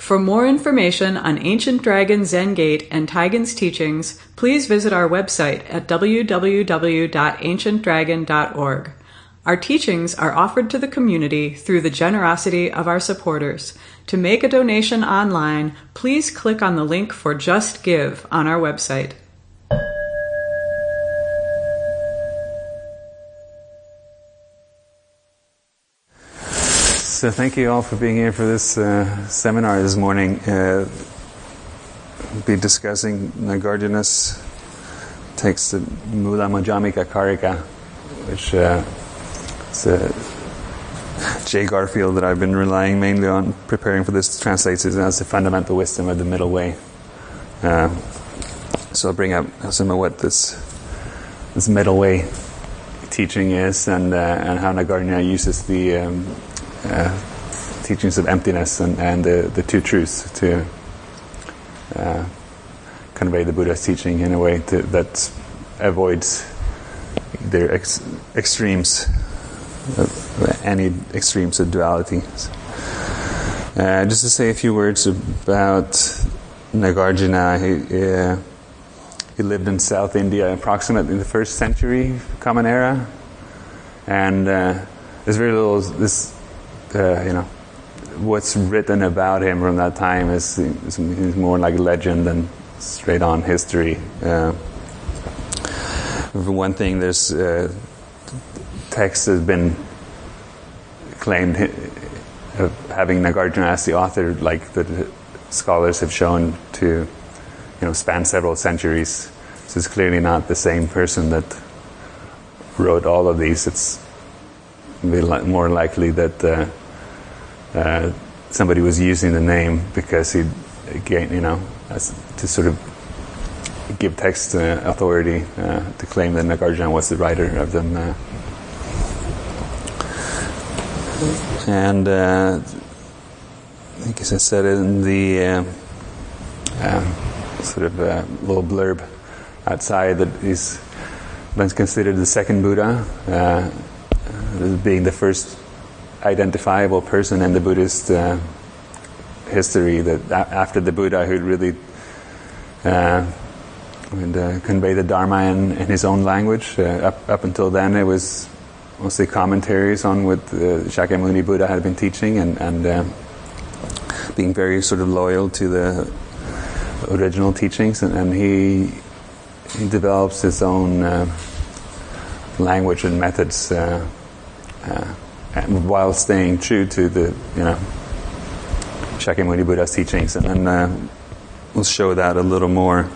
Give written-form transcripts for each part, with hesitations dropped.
For more information on Ancient Dragon Zen Gate and Taigen's teachings, please visit our website at www.ancientdragon.org. Our teachings are offered to the community through the generosity of our supporters. To make a donation online, please click on the link for Just Give on our website. So thank you all for being here for this seminar this morning. We'll be discussing Nagarjuna's text, Mula Madhyamika Karika, which Jay Garfield, that I've been relying mainly on preparing for this, translates it as the fundamental wisdom of the middle way. So I'll bring up some of what this middle way teaching is, and how Nagarjuna uses the teachings of emptiness and the two truths to convey the Buddha's teaching in a way that avoids their extremes, any extremes of duality. Just to say a few words about Nagarjuna, he lived in South India approximately in the 1st century Common Era, and there's very little what's written about him from that time is more like legend than straight on history. For one thing, there's text has been claimed of having Nagarjuna as the author, like the scholars have shown to span several centuries. So it's clearly not the same person that wrote all of these. It's more likely that somebody was using the name because he, again, to sort of give text authority to claim that Nagarjuna was the writer of them. And I think, as I said in the sort of little blurb outside, that he's been considered the second Buddha, being the first identifiable person in the Buddhist history, that after the Buddha who really convey the Dharma in his own language. Up until then, it was mostly commentaries on what Shakyamuni Buddha had been teaching, and being very sort of loyal to the original teachings, and he develops his own language and methods while staying true to the Shakyamuni Buddha's teachings, and we'll show that a little more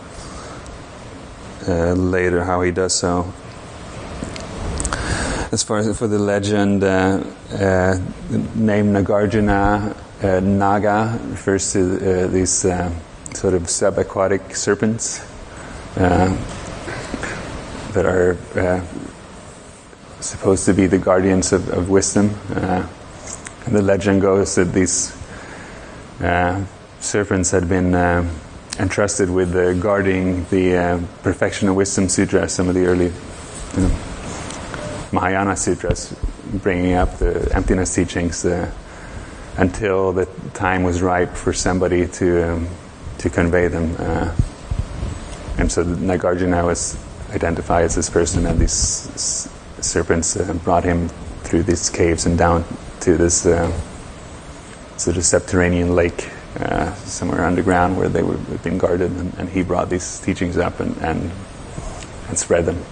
later, how he does so. As far as for the legend, the name Nagarjuna, Naga, refers to these sort of subaquatic serpents that are supposed to be the guardians of wisdom. And the legend goes that these serpents had been entrusted with guarding the Perfection of Wisdom Sutra, some of the early Mahayana sutras, bringing up the emptiness teachings, until the time was ripe for somebody to convey them. And so Nagarjuna was identified as this person, and these serpents brought him through these caves and down to this sort of subterranean lake somewhere underground where they were being guarded, and he brought these teachings up and spread them.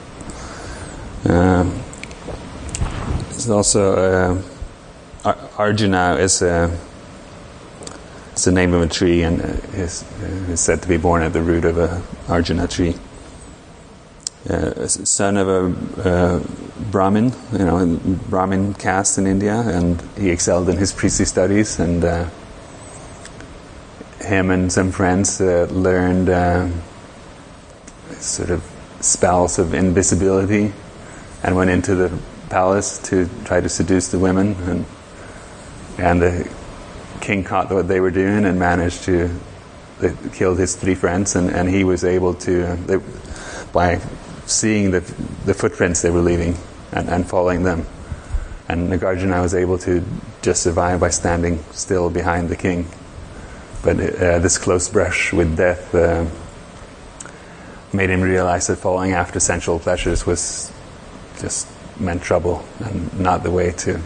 There's also Arjuna is the name of a tree, and is said to be born at the root of a Arjuna tree. Son of a Brahmin, Brahmin caste in India, and he excelled in his priestly studies, and him and some friends learned sort of spells of invisibility, and went into the palace to try to seduce the women, and the king caught what they were doing and managed to kill his 3 friends, and he was able to, by seeing the footprints they were leaving and following them, and Nagarjuna was able to just survive by standing still behind the king But this close brush with death made him realize that following after sensual pleasures was just meant trouble and not the way to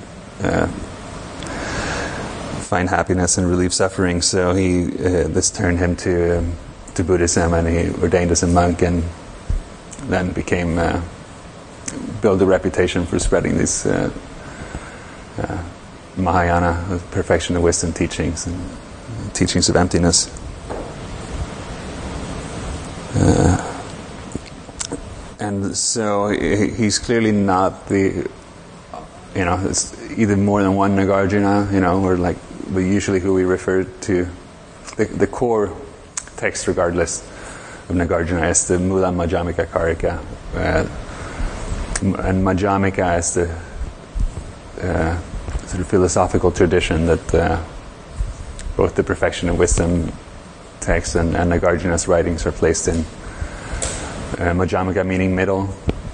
find happiness and relieve suffering. So this turned him to Buddhism, and he ordained as a monk, and then built a reputation for spreading these Mahayana, perfection of wisdom teachings and teachings of emptiness. And so he's clearly not it's either more than one Nagarjuna, or like usually who we refer to. The core text, regardless of Nagarjuna, is the Mula Madhyamika Karika. And Madhyamika is the sort of philosophical tradition that both the perfection of wisdom text and Nagarjuna's writings are placed in. Madhyamika meaning middle,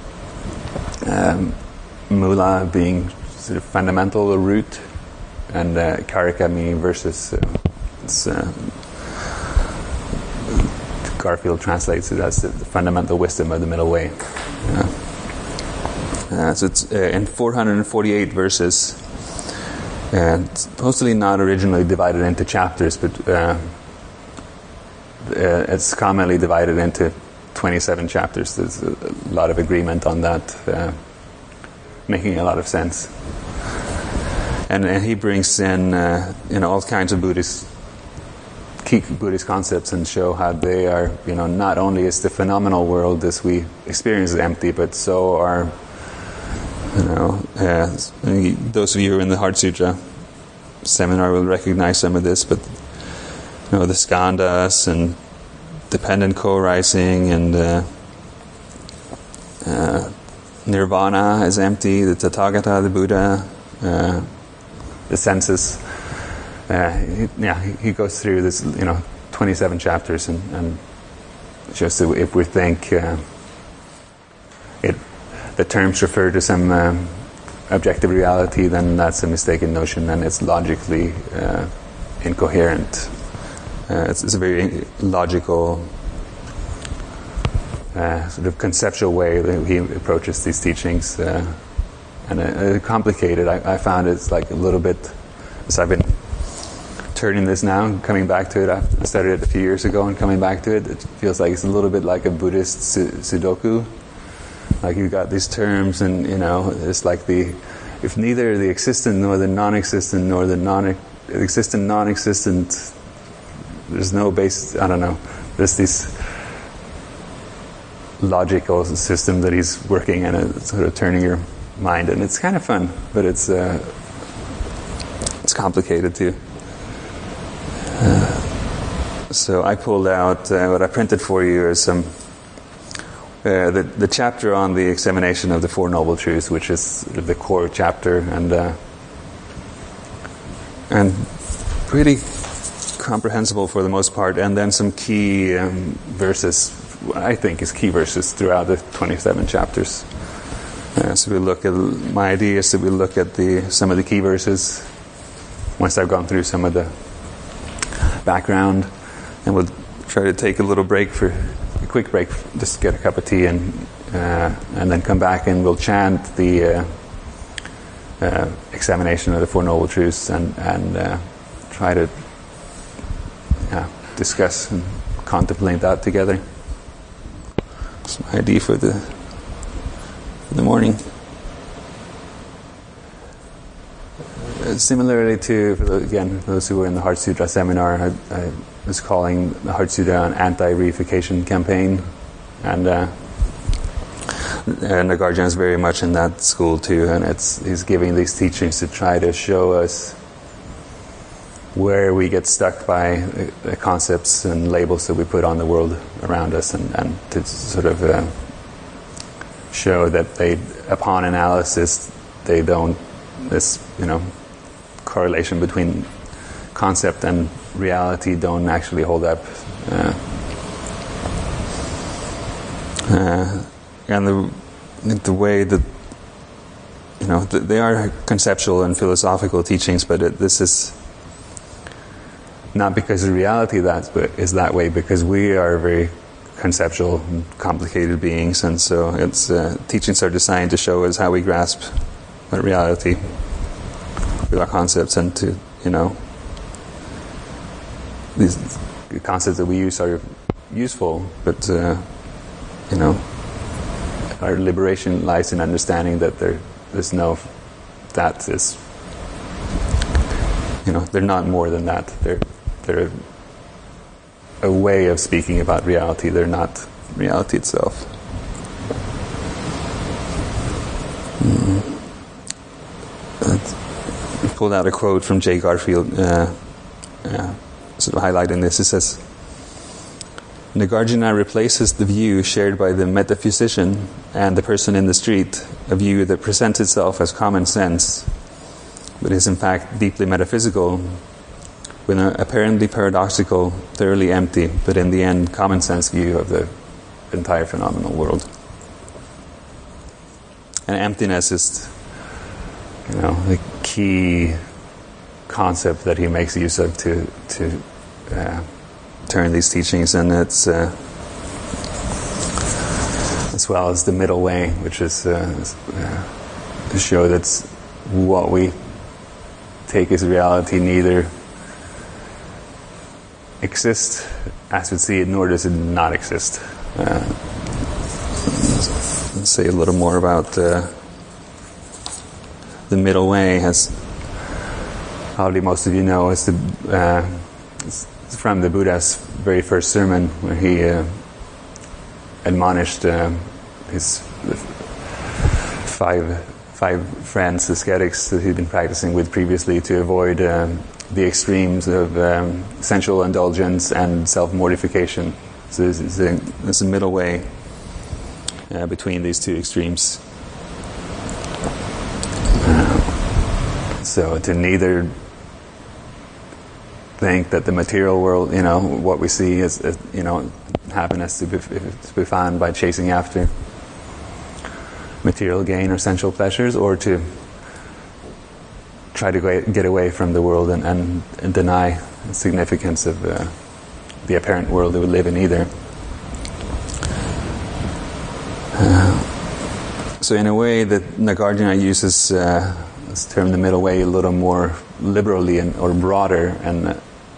Mula being sort of fundamental or root, and Karika meaning versus. Garfield translates it as the fundamental wisdom of the middle way. So it's in 448 verses, and supposedly not originally divided into chapters, but it's commonly divided into 27 chapters. There's a lot of agreement on that, making a lot of sense. And he brings in all kinds of key Buddhist concepts, and show how they are, not only is the phenomenal world as we experience it empty, but so are, those of you who are in the Heart Sutra seminar will recognize some of this, but the skandhas and dependent co-arising, and nirvana is empty, the Tathagata, the Buddha, the senses. He goes through this, 27 chapters, and just that if we think the terms refer to some objective reality, then that's a mistaken notion, and it's logically incoherent. It's a very logical, sort of conceptual way that he approaches these teachings, and complicated. I found it's like a little bit, as I've been turning this now and coming back to it. I started it a few years ago, and coming back to it, it feels like it's a little bit like a Buddhist Sudoku. Like you've got these terms, and it's like if neither the existent nor the non-existent nor the existent non-existent, there's no base. I don't know. There's this logical system that he's working, and it's sort of turning your mind, and it's kind of fun, but it's complicated too. So I pulled out what I printed for you is some the chapter on the examination of the Four Noble Truths, which is the core chapter, and pretty comprehensible for the most part, and then some key verses, I think is key verses throughout the 27 chapters. So we look at, my idea is that we look at some of the key verses once I've gone through some of the background, and we'll try to take a quick break, just get a cup of tea, and then come back, and we'll chant the examination of the Four Noble Truths, and try to discuss and contemplate that together. That's my idea for the morning. Similarly to, again, those who were in the Heart Sutra seminar, I was calling the Heart Sutra an anti-reification campaign, and Nagarjuna is very much in that school too, and he's giving these teachings to try to show us where we get stuck by the concepts and labels that we put on the world around us, and to sort of show that upon analysis, they don't, correlation between concept and reality don't actually hold up. And the way that, they are conceptual and philosophical teachings, but this is not because the reality is that way, because we are very conceptual and complicated beings, and so teachings are designed to show us how we grasp that reality with our concepts, and to, these concepts that we use are useful, but our liberation lies in understanding that there's no, that is, they're not more than that. They're a way of speaking about reality. They're not reality itself. I pulled out a quote from Jay Garfield, sort of highlighting this. It says, Nagarjuna replaces the view shared by the metaphysician and the person in the street, a view that presents itself as common sense, but is in fact deeply metaphysical, with an apparently paradoxical, thoroughly empty, but in the end common sense view of the entire phenomenal world. And emptiness is, the key concept that he makes use of to turn these teachings, and it's as well as the middle way, which is to show that what we take as reality neither exists as we see it, nor does it not exist. Let's say a little more about the middle way. As probably most of you know, it's from the Buddha's very first sermon, where he admonished his five friends, ascetics that he'd been practicing with previously, to avoid the extremes of sensual indulgence and self-mortification. So there's a middle way between these two extremes. So to neither think that the material world, what we see is, happiness to be found by chasing after material gain or sensual pleasures, or to try to get away from the world and deny the significance of the apparent world that we live in either. So in a way that Nagarjuna uses this term, the middle way, a little more liberally or broader, and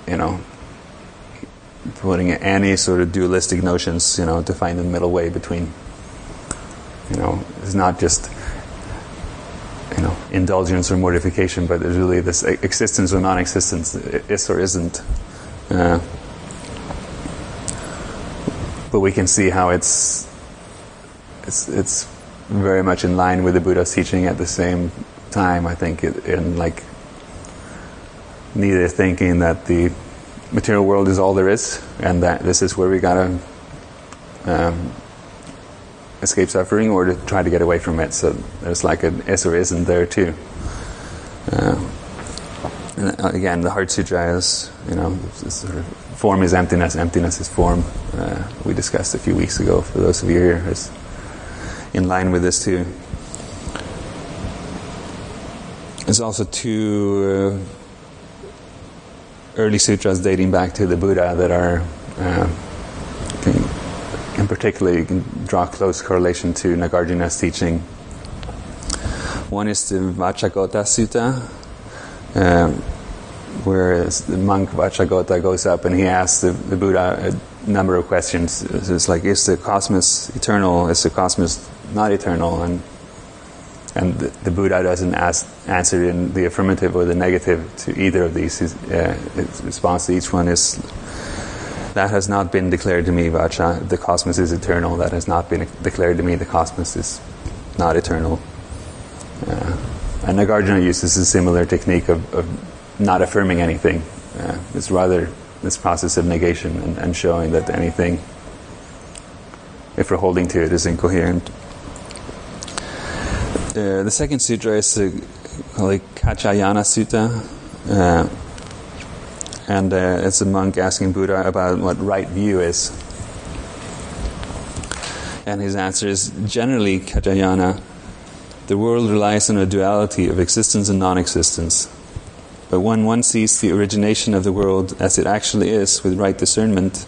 putting any sort of dualistic notions, to find the middle way between, it's not just, indulgence or mortification, but there's really this existence or non-existence, is or isn't. But we can see how it's very much in line with the Buddha's teaching at the same time, I think, in neither thinking that the material world is all there is, and that this is where we gotta escape suffering, or to try to get away from it. So there's like an is or isn't there too. And again, the Heart Sutra is, sort of form is emptiness, emptiness is form. We discussed a few weeks ago. For those of you here, is in line with this too. There's also two early sutras dating back to the Buddha that are, in particular, you can draw close correlation to Nagarjuna's teaching. One is the Vacchagotta Sutta, where the monk Vacchagotta goes up and he asks the Buddha a number of questions. It's like, is the cosmos eternal? Is the cosmos not eternal? And the Buddha doesn't answer in the affirmative or the negative to either of these. His response to each one is, that has not been declared to me, Vacha. The cosmos is eternal. That has not been declared to me. The cosmos is not eternal. And Nagarjuna uses a similar technique of not affirming anything. It's rather this process of negation and showing that anything, if we're holding to it, is incoherent. The second sutra is called Kachayana Sutta, and it's a monk asking Buddha about what right view is. And his answer is, generally, Kachayana, the world relies on a duality of existence and non-existence. But when one sees the origination of the world as it actually is with right discernment,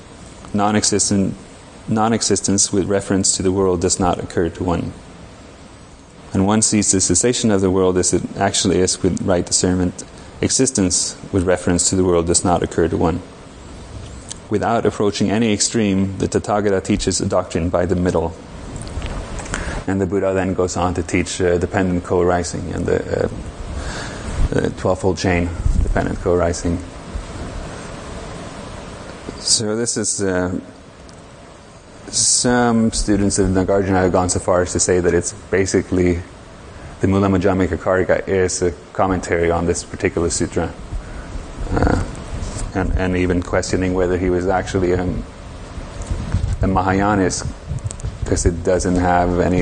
non-existence with reference to the world does not occur to one. And one sees the cessation of the world as it actually is with right discernment, existence with reference to the world does not occur to one. Without approaching any extreme, the Tathagata teaches a doctrine by the middle. And the Buddha then goes on to teach dependent co-arising and the 12-fold chain, dependent co-arising. So this is... some students of Nagarjuna have gone so far as to say that it's basically the Mula Madhyamika Karika is a commentary on this particular sutra, and even questioning whether he was actually a Mahayanist, because it doesn't have any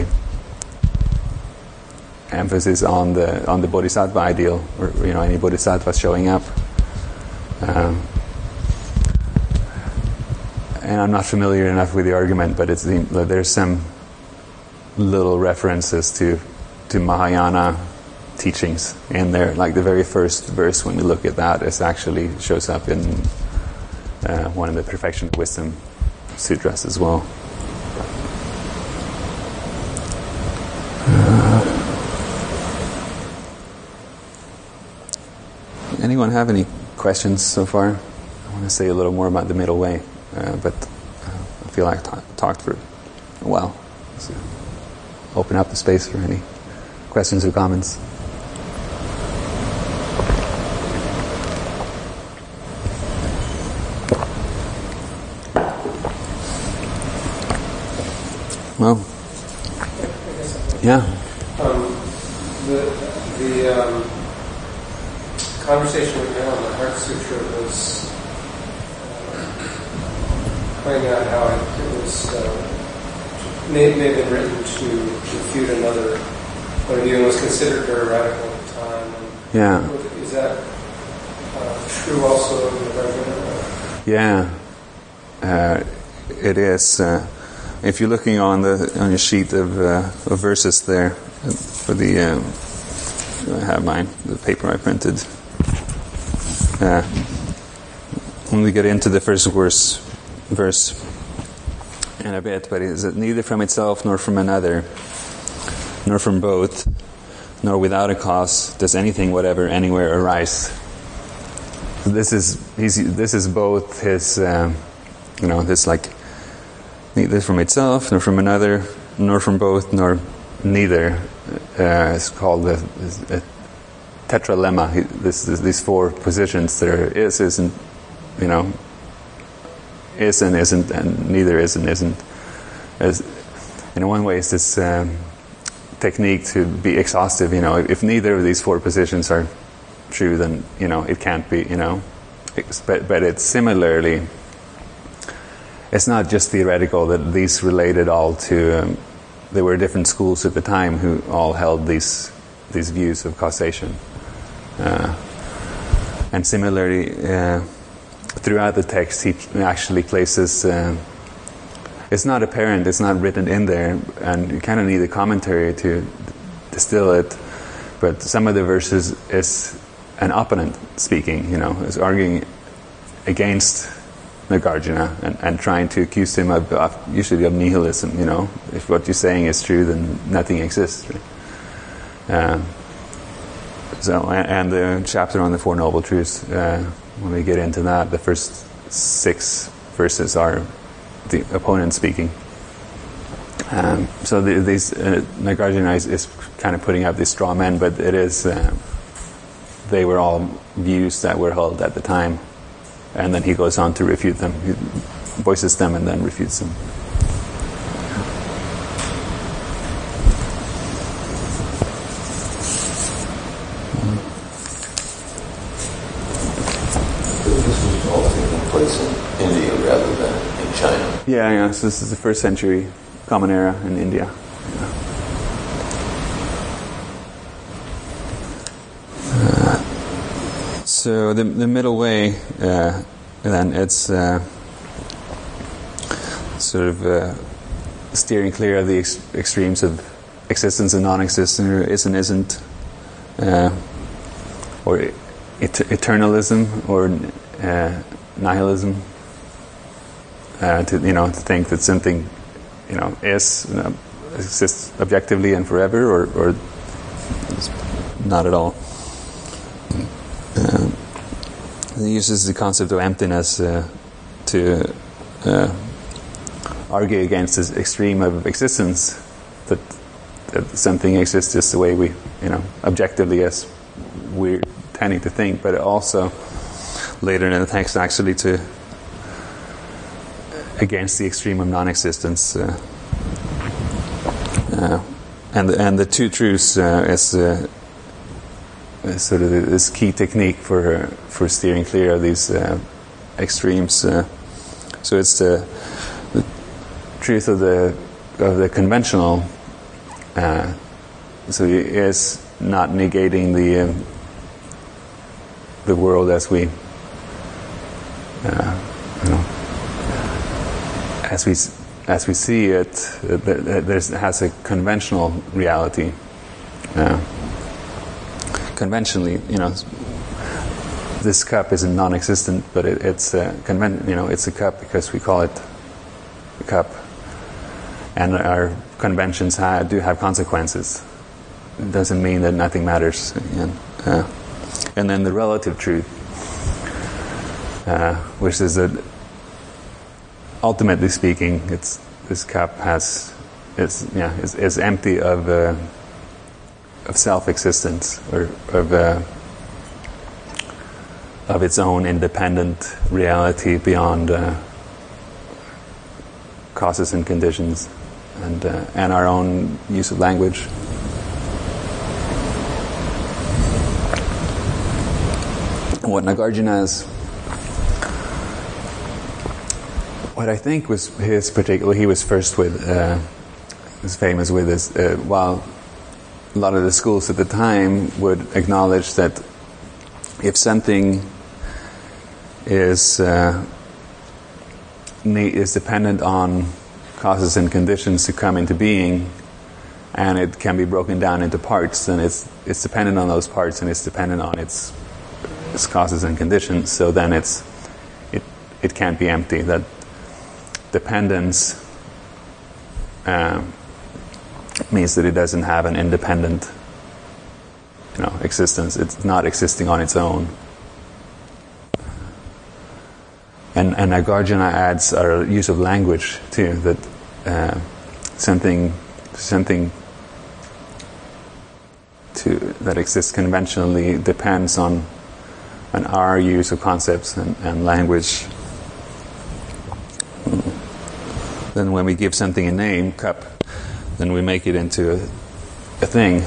emphasis on the Bodhisattva ideal, or any Bodhisattvas showing up. And I'm not familiar enough with the argument, but there's some little references to Mahayana teachings in there. Like the very first verse, when we look at that, it actually shows up in one of the Perfection of Wisdom sutras as well. Anyone have any questions so far? I want to say a little more about the middle way. But I feel like I talked for a while. So open up the space for any questions or comments. Well, yeah. The conversation we had on the Heart Sutra was pointing out how it was may have been written to refute another point of view and was considered very radical at the time. Yeah. Is that true also in the Nagarjuna? Yeah, it is. If you're looking on your sheet of verses there for the, I have the paper I printed. When we get into the first verse in a bit, but it is neither from itself nor from another, nor from both, nor without a cause does anything whatever anywhere arise. So this is both his, this like neither from itself nor from another, nor from both, nor neither. It's called a tetralemma. These four positions. There is, isn't, is and isn't, and neither is and isn't. As in one way, it's this technique to be exhaustive. If neither of these four positions are true, then it can't be. But it's similarly. It's not just theoretical that these related all to. There were different schools at the time who all held these views of causation, and similarly. Throughout the text, he actually places. It's not apparent; it's not written in there, and you kind of need a commentary to distill it. But some of the verses is an opponent speaking. Is arguing against Nagarjuna and trying to accuse him of usually of nihilism. If what you're saying is true, then nothing exists. Right? And the chapter on the Four Noble Truths. When we get into that, the first 6 verses are the opponent speaking. So these Nagarjuna is kind of putting up these straw men, but it is they were all views that were held at the time, and then he goes on to refute them. He voices them and then refutes them. Yeah, so this is the 1st century Common Era in India. So the middle way, then it's sort of steering clear of the extremes of existence and non-existence, or is and isn't, or eternalism or nihilism. To think that something exists objectively and forever, or not at all. He uses the concept of emptiness to argue against this extreme of existence, that something exists just the way we, objectively as we're tending to think, but also later in the text actually to against the extreme of non-existence, and the two truths is sort of this key technique for steering clear of these extremes. So it's the truth of the conventional. So it is not negating the world as we as we see it. There has a conventional reality. Conventionally, this cup isn't non-existent, but it's a cup because we call it a cup, and our conventions do have consequences. It doesn't mean that nothing matters. And then the relative truth, which is that ultimately speaking, this cup is empty of self-existence, or of its own independent reality beyond causes and conditions, and our own use of language. What Nagarjuna's, what I think was his particular, he was first with, was famous with this, while a lot of the schools at the time would acknowledge that if something is dependent on causes and conditions to come into being, and it can be broken down into parts, then it's dependent on those parts, and it's dependent on its causes and conditions. So then it can't be empty. That dependence means that it doesn't have an independent, existence. It's not existing on its own. And Nagarjuna adds our use of language too. That something that exists conventionally depends on our use of concepts and language. Then when we give something a name, cup, then we make it into a thing.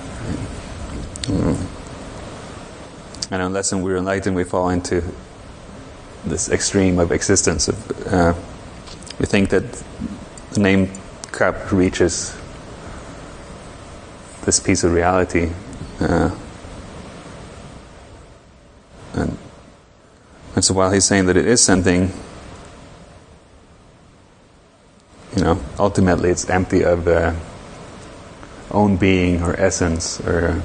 And unless we're enlightened, we fall into this extreme of existence. We think that the name cup reaches this piece of reality. And so while he's saying that it is something, ultimately it's empty of own being or essence or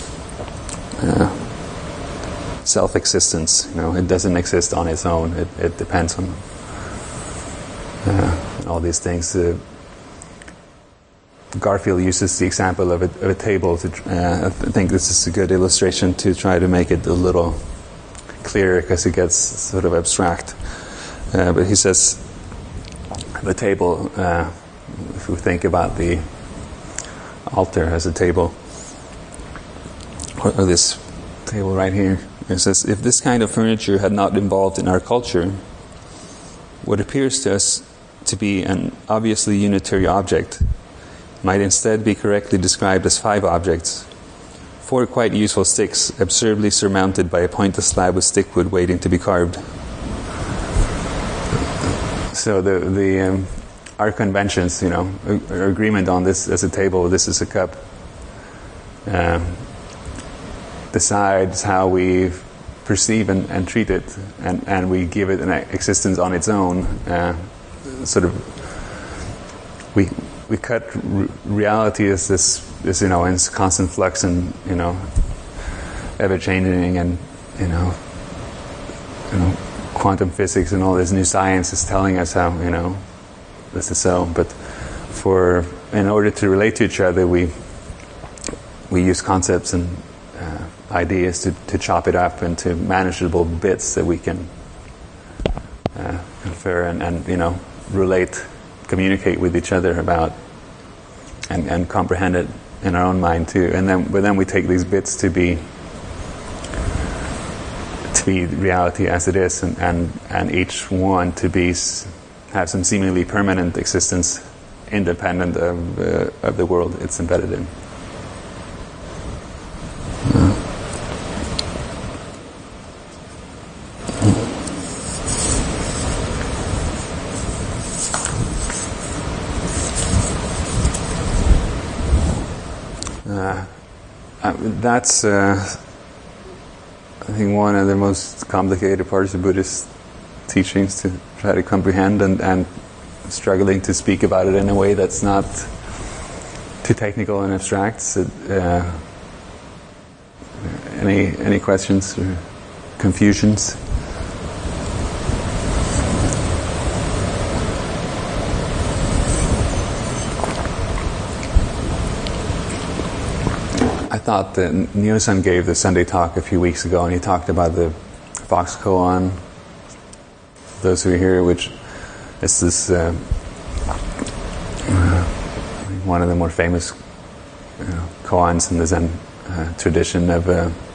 self-existence. It doesn't exist on its own. It depends on all these things. Garfield uses the example of a table. I think this is a good illustration to try to make it a little clearer, because it gets sort of abstract. But he says the table, if we think about the altar as a table, or this table right here, it says, if this kind of furniture had not evolved in our culture, what appears to us to be an obviously unitary object might instead be correctly described as 5 objects. 4 quite useful sticks, absurdly surmounted by a pointless slab with stickwood waiting to be carved. So our conventions, our agreement on this as a table, this is a cup, decides how we perceive and treat it, and we give it an existence on its own. We cut reality as this in constant flux and ever changing, and quantum physics and all this new science is telling us how, this is so. But in order to relate to each other, we use concepts and ideas to chop it up into manageable bits that we can infer and relate, communicate with each other about, and comprehend it in our own mind too. But then we take these bits to be reality as it is, and each one to have some seemingly permanent existence, independent of the world it's embedded in. That's I think one of the most complicated parts of Buddhist teachings, to try to comprehend and struggling to speak about it in a way that's not too technical and abstract. So, any questions or confusions? I thought that Nyo-san gave the Sunday talk a few weeks ago, and he talked about the Fox koan. Those who are here, which is this one of the more famous koans in the Zen tradition of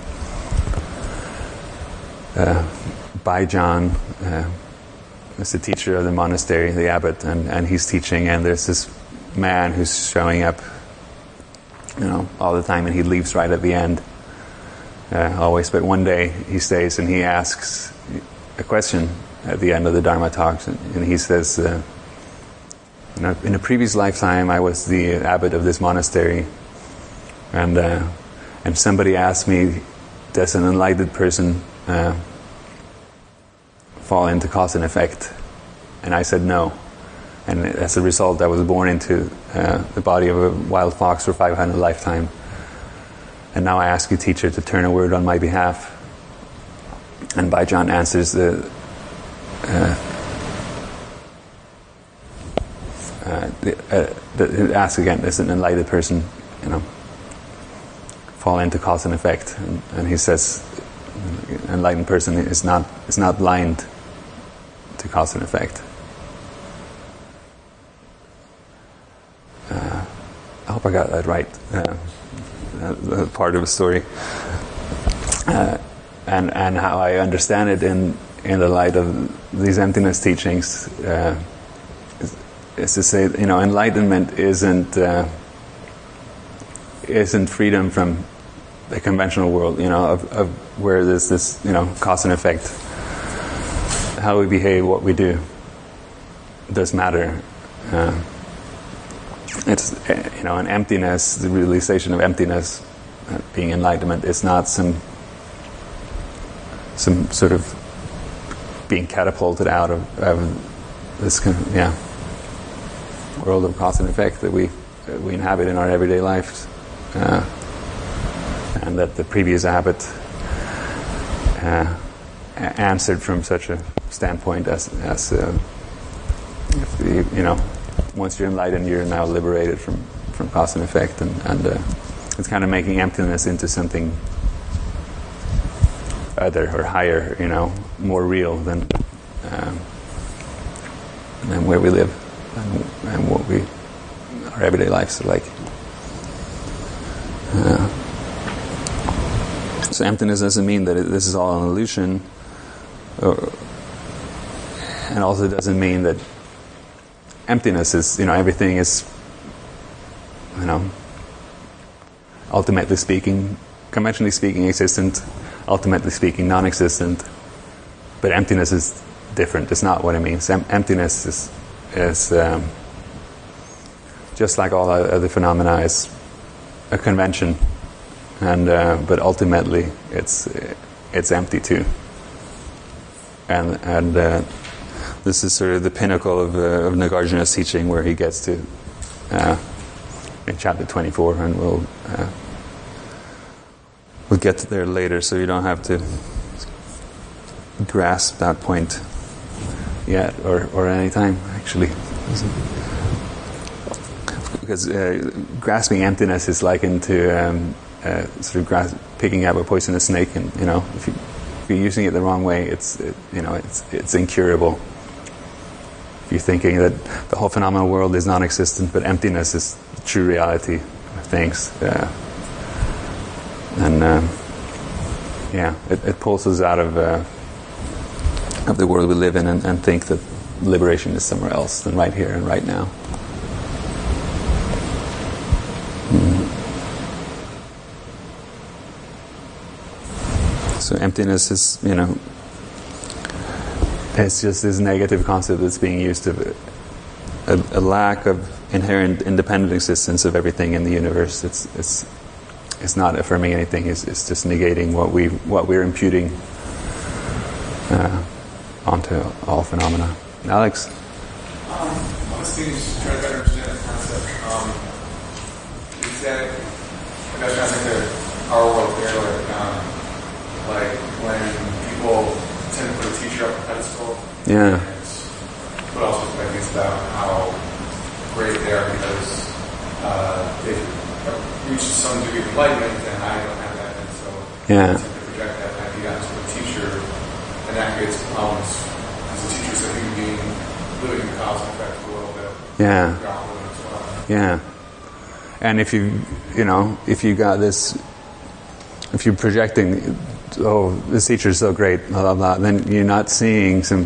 Baijan, is the teacher of the monastery, the abbot, and he's teaching, and there's this man who's showing up all the time, and he leaves right at the end, always. But one day he stays and he asks a question at the end of the Dharma talks, and he says, in a previous lifetime I was the abbot of this monastery, and somebody asked me, does an enlightened person fall into cause and effect? And I said no. And as a result, I was born into the body of a wild fox for 500 lifetime. And now I ask you, teacher, to turn a word on my behalf. And Baijan answers ask again, does an enlightened person, fall into cause and effect? And he says, an enlightened person is not blind to cause and effect. I hope I got that right. Part of the story, and how I understand it in the light of these emptiness teachings, is to say, enlightenment isn't freedom from the conventional world, of where there's this, cause and effect. How we behave, what we do, does matter. It's an emptiness, the realization of emptiness, being enlightenment, is not some sort of being catapulted out of this world of cause and effect that we inhabit in our everyday lives, and that the previous abbot answered from such a standpoint as once you're enlightened, you're now liberated from cause and effect, and it's kind of making emptiness into something other or higher, more real than where we live and what our everyday lives are like. So emptiness doesn't mean that this is all an illusion, and also doesn't mean that emptiness is, everything is, ultimately speaking, conventionally speaking, existent, ultimately speaking, non-existent. But emptiness is different. It's not what it means. Emptiness is just like all other phenomena, is a convention, and but ultimately it's empty too. And this is sort of the pinnacle of Nagarjuna's teaching, where he gets to in chapter 24, and we'll get there later, so you don't have to grasp that point yet, or any time actually. Because grasping emptiness is likened to sort of picking up a poisonous snake, and if you're using it the wrong way, it's incurable. If you're thinking that the whole phenomenal world is non-existent, but emptiness is the true reality of things, it pulls us out of the world we live in, and think that liberation is somewhere else than right here and right now. So emptiness is, it's just this negative concept that's being used of a lack of inherent independent existence of everything in the universe. It's not affirming anything. It's just negating what we're imputing onto all phenomena. Alex? I was thinking, just try to better understand the concept. You said, I was trying to think of our world there, like when people tend to put a teacher up on a pedestal. Yeah. And put all sorts of ideas about how great they are because they've reached some degree of enlightenment, and I don't have that, and so I tend to project that idea onto a teacher, and that creates problems because the teacher's a human being living in the cause and effect of the world that we're all living as well. Yeah. And if you got this, if you're projecting, oh, this teacher is so great, blah, blah, blah, then you're not seeing some,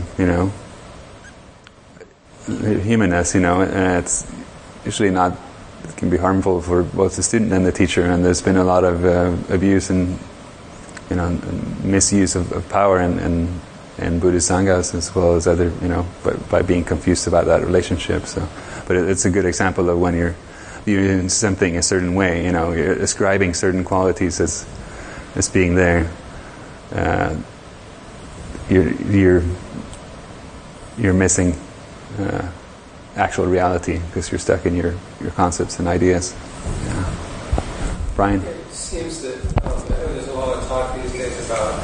humanness, and it's usually not, it can be harmful for both the student and the teacher, and there's been a lot of abuse and, misuse of power in Buddhist sanghas as well as other, by being confused about that relationship. So, but it's a good example of when you're viewing something a certain way, you're ascribing certain qualities as being there. You're missing actual reality because you're stuck in your concepts and ideas. Yeah. Brian? It seems that there's a lot of talk these days about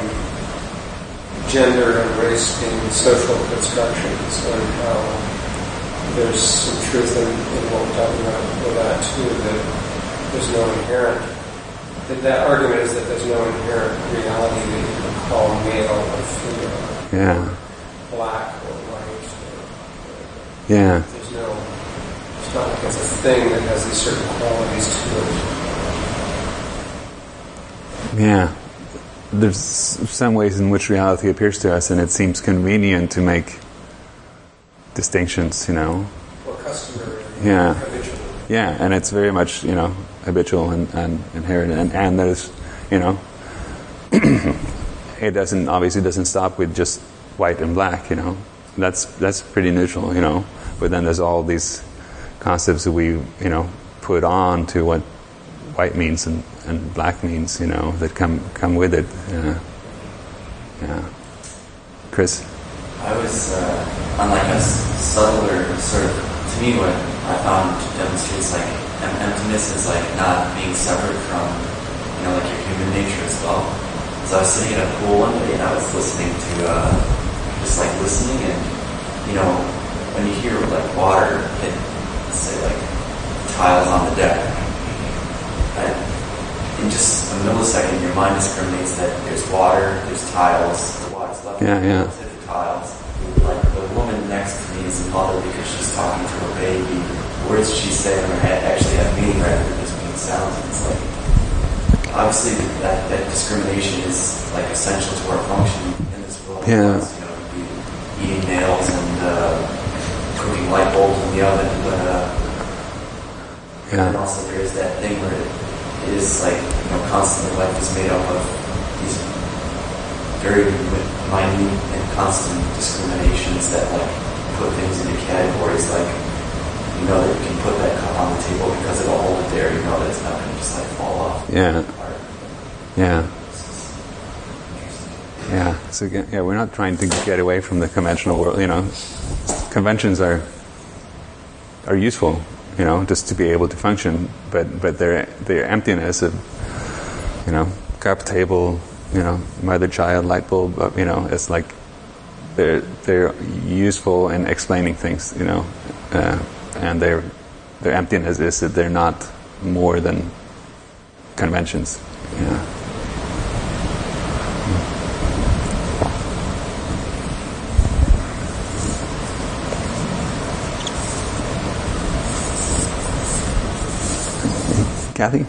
gender and race being social constructions, and how there's some truth in what we're talking about with that too, that there's no inherent. That argument is that there's no inherent reality that you can call male or female. Yeah. Black or white. Yeah. There's no. It's not like it's a thing that has these certain qualities to it. Yeah. There's some ways in which reality appears to us, and it seems convenient to make distinctions, Or customary. Yeah. Habitual. Yeah, and it's very much, habitual and inherent, and there's, it obviously doesn't stop with just white and black, That's pretty neutral, But then there's all these concepts that we, put on to what white means and black means, that come with it. Yeah. Chris? I was on like a subtler sort of, to me what I found demonstrates like emptiness is like not being separate from, like your human nature as well. So I was sitting at a pool one day and I was listening to, just like listening, and, when you hear like water hit, let's say like tiles on the deck, and in just a millisecond your mind discriminates that there's water, there's tiles, the water's left, hit the tiles. Like the woman next to me is a mother because she's talking to her baby. The words she said in her head actually have meaning rather than just being sounds. And it's like, obviously that discrimination is like essential to our function in this world. Yeah. Eating nails and cooking light bulbs in the oven, but and also there's that thing where it is like, constantly life is made up of these very minute and constant discriminations that like put things into categories like, that you can put that cup on the table because it'll hold it there, that it's not going to just like fall off. Yeah. Yeah. Yeah. So we're not trying to get away from the conventional world. Conventions are useful, just to be able to function. But their emptiness of, cup, table, mother-child light bulb. It's like they're useful in explaining things, and their emptiness is that they're not more than conventions. Kathy?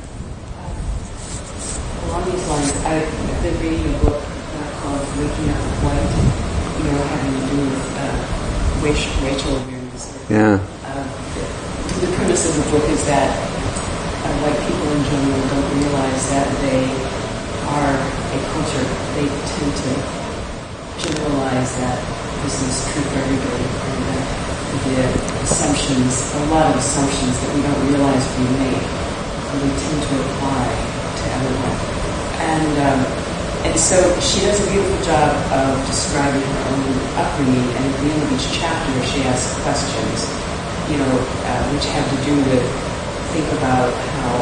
Along these lines, I've been reading a book called Waking Up White, having to do with racial awareness. Yeah. The premise of the book is that white people in general don't realize that they are a culture. They tend to generalize that this is true for everybody, and that the assumptions, a lot of assumptions that we don't realize we make, we tend to apply to everyone. And so she does a beautiful job of describing her own upbringing, and at the end of each chapter she asks questions, which have to do with, think about how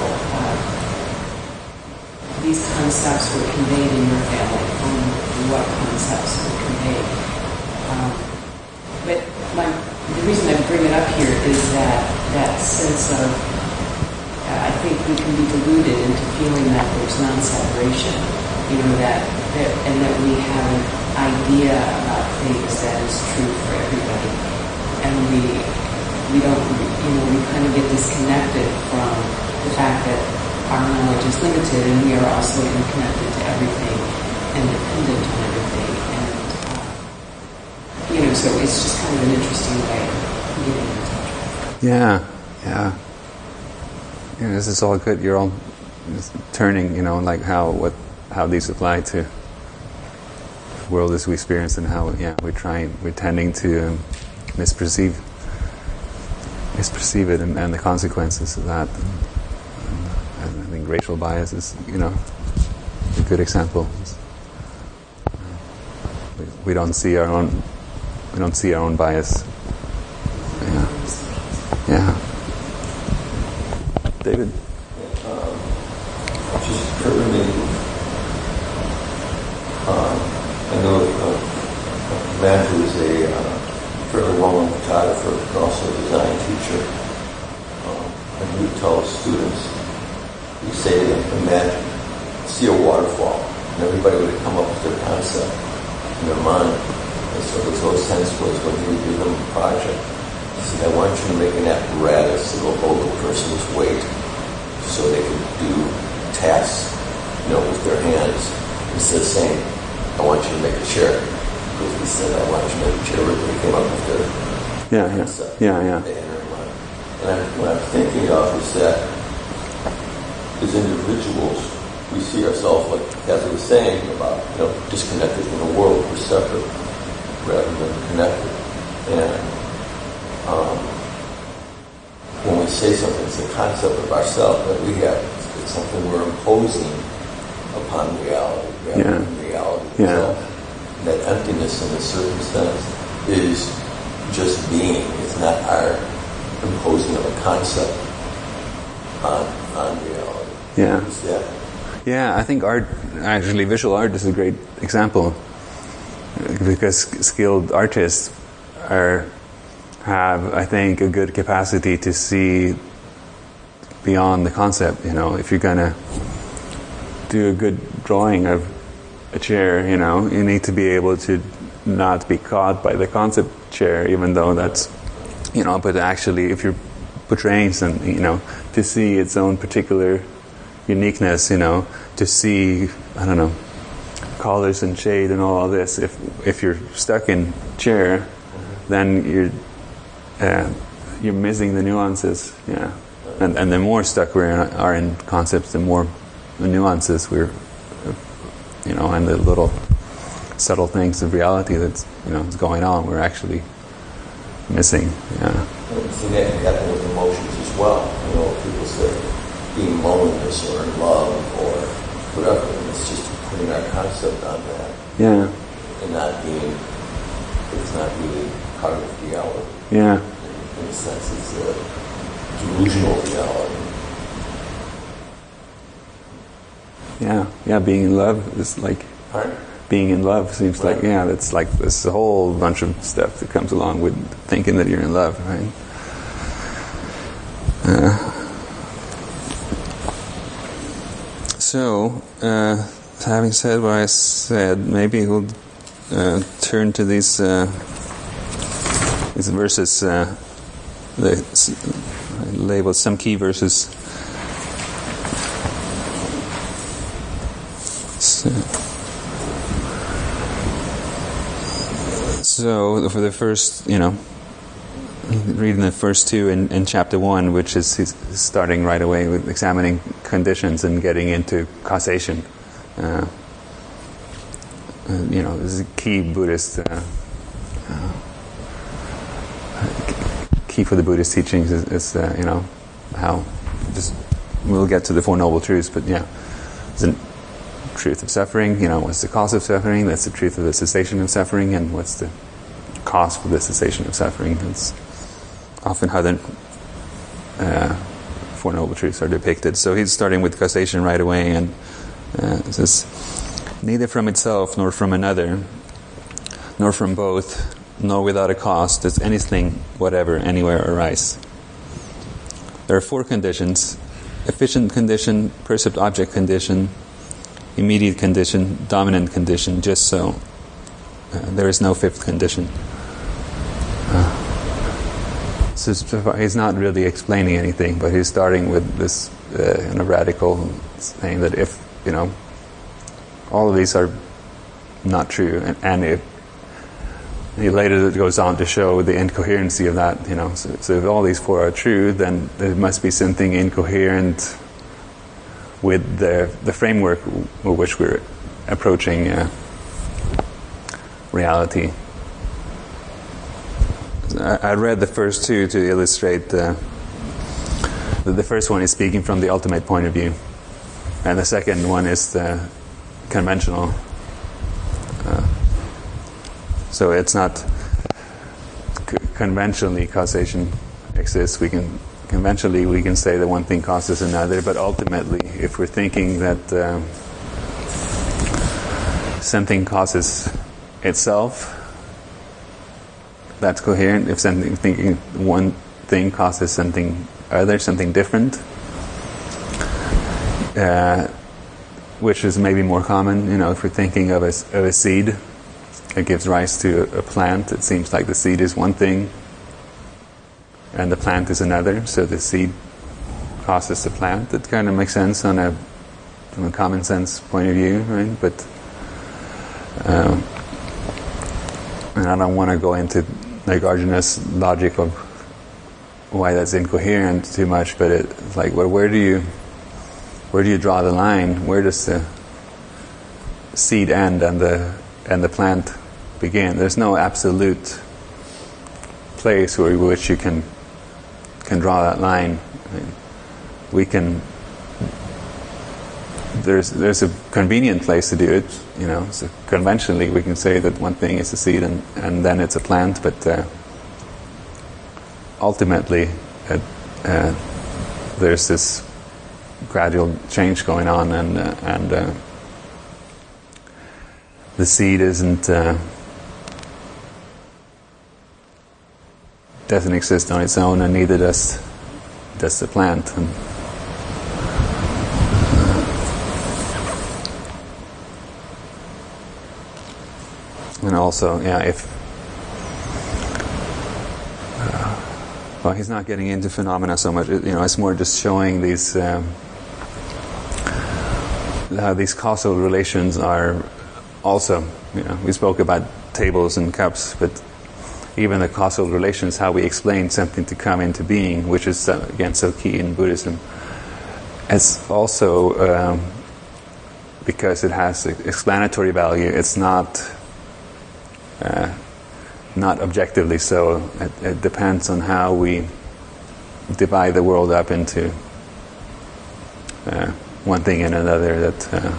these concepts were conveyed in your family, and what concepts were conveyed. But the reason I bring it up here is that sense of, I think we can be deluded into feeling that there's non-separation, and that we have an idea about things that is true for everybody, and we don't, we kind of get disconnected from the fact that our knowledge is limited, and we are also interconnected to everything and dependent on everything, and so it's just kind of an interesting way of getting in touch. Yeah. This is all good. You're all just turning, like how these apply to the world as we experience, and how we're tending to misperceive it and the consequences of that. And I think racial bias is, a good example. We don't see our own bias. Yeah. David? Just occurred to me, I know a man who is a fairly well-known photographer, but also a design teacher, and he would tell students, he'd say to them, imagine, see a waterfall, and everybody would come up with their concept in their mind. And so his whole sense was, when he would give them a project, he said, I want you to make an apparatus that will hold a person's weight so they can do tasks, with their hands. Instead of saying, I want you to make a chair. Because he said, I want you to make a chair. They came up with their concept. Yeah. They enter in mind. And what I'm thinking of is that as individuals, we see ourselves, like as I was saying, about, disconnected from the world. We're separate rather than connected. And when we say something, it's a concept of ourselves that we have. It's something we're imposing upon reality, rather than reality itself. And that emptiness in a certain sense is just being. It's not our imposing of a concept on reality. Yeah. Is that? Yeah, I think visual art is a great example, because skilled artists have, I think, a good capacity to see beyond the concept. If you're gonna do a good drawing of a chair, you need to be able to not be caught by the concept chair, even though that's, but actually, if you're portraying something, to see its own particular uniqueness, to see, colors and shade and all this. If you're stuck in chair, then you're missing the nuances. Yeah, and the more stuck we are in concepts, the more the nuances we're, and the little subtle things of reality that's is going on, we're actually missing. Yeah. See that happen with emotions as well. People say being loneliness or in love or whatever. And it's just putting our concept on that. Yeah. And it's not really part of reality. Yeah. In a sense, it's a delusional reality. being in love is like being in love seems like that's like this a whole bunch of stuff that comes along with thinking that you're in love, right? So, having said what I said, maybe we'll turn to these verses. Labeled some key verses. So for the first, reading the first two in chapter 1, which is he's starting right away with examining conditions and getting into causation. This is a key Buddhist. Key for the Buddhist teachings is how just we'll get to the Four Noble Truths, but the truth of suffering. What's the cause of suffering? That's the truth of the cessation of suffering, and what's the cause for the cessation of suffering? That's often how the Four Noble Truths are depicted. So he's starting with causation right away, and it says, "Neither from itself, nor from another, nor from both, nor without a cause does anything whatever anywhere arise. There are 4 conditions: efficient condition, percept object condition, immediate condition, dominant condition, just so. There is no 5th condition." So he's not really explaining anything, but he's starting with this radical saying that if, all of these are not true, and if later it goes on to show the incoherency of that, So if all these 4 are true, then there must be something incoherent with the framework with which we're approaching reality. I read the first 2 to illustrate the first one is speaking from the ultimate point of view, and the second one is the conventional. So it's not conventionally causation exists. Conventionally we can say that one thing causes another, but ultimately, if we're thinking that something causes itself, that's coherent. If thinking one thing causes something other, something different, which is maybe more common. If we're thinking of a seed that gives rise to a plant, it seems like the seed is one thing and the plant is another, so the seed causes the plant. It kind of makes sense from a common sense point of view, right? But and I don't want to go into Arjuna's logic of why that's incoherent too much, but it's like, well, where do you draw the line? Where does the seed end and the plant begin? There's no absolute place where which you can draw that line. We can. There's a convenient place to do it, So conventionally, we can say that one thing is a seed and then it's a plant, but ultimately, there's this gradual change going on, and the seed doesn't exist on its own, and neither does the plant. And also, well, he's not getting into phenomena so much. It's more just showing these how these causal relations are also. We spoke about tables and cups, but even the causal relations, how we explain something to come into being, which is again so key in Buddhism. It's also because it has explanatory value. It's not objectively so. It depends on how we divide the world up into one thing and another that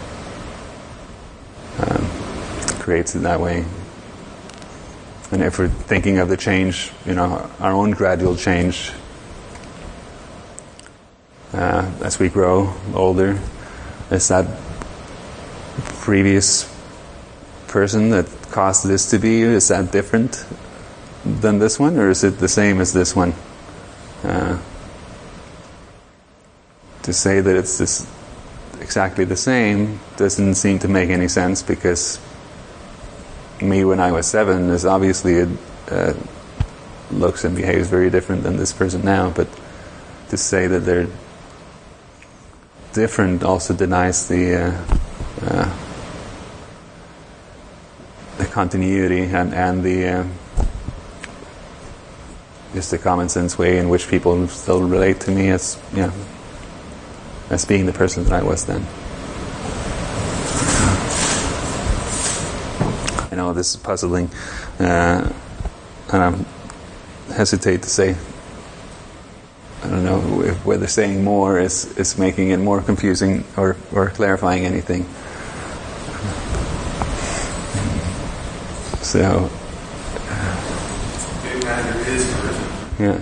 creates it that way. And if we're thinking of the change, our own gradual change as we grow older, is that previous person that caused this to be, is that different than this one, or is it the same as this one? To say that it's exactly the same doesn't seem to make any sense, because me when I was 7 is obviously looks and behaves very different than this person now, but to say that they're different also denies the continuity and the just the common sense way in which people still relate to me as as being the person that I was then. I know this is puzzling, and I hesitate to say. I don't know whether saying more is making it more confusing or clarifying anything. So, it neither is version. Yeah.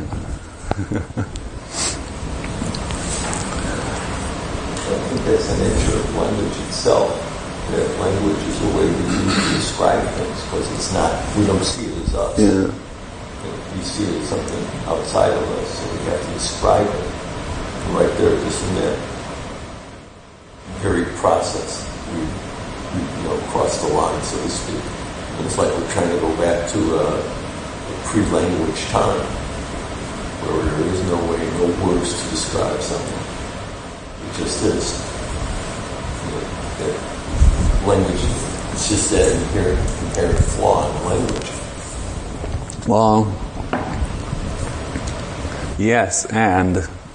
I think that's the nature of language itself. That language is a way we use to describe things, because it's not, we don't see it as us. Yeah. We see it as something outside of us, so we have to describe it. And right there, just in that very process, we cross the line, so to speak. And it's like we're trying to go back to a pre-language time, where there is no way, no words to describe something. It just is. That language, it's just that inherent flaw in language. Well, yes, and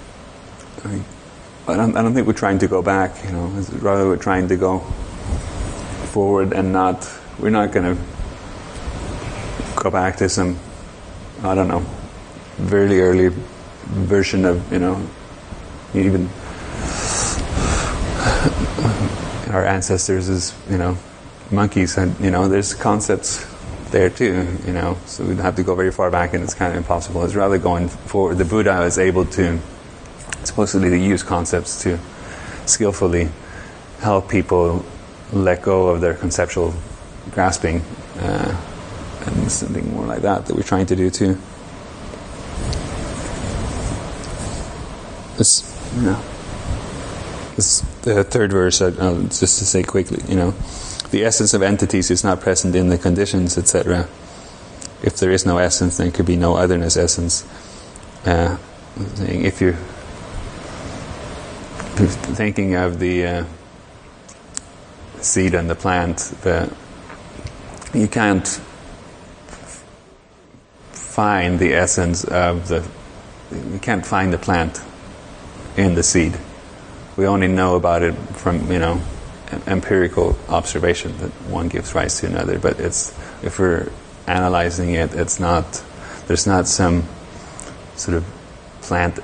I don't think we're trying to go back. Rather we're trying to go forward, and we're not going to go back to some, I don't know, very early version of even our ancestors as monkeys, and there's concepts there too, so we'd have to go very far back, and it's kind of impossible. It's rather going forward. The Buddha is able to supposedly to use concepts to skillfully help people let go of their conceptual grasping, and something more like that we're trying to do too. This the third verse, just to say quickly, the essence of entities is not present in the conditions, etc. If there is no essence, then there could be no otherness essence. If you're thinking of the seed and the plant, you can't find the essence of you can't find the plant in the seed. We only know about it from, empirical observation, that one gives rise to another. But if we're analyzing it, there's not some sort of plant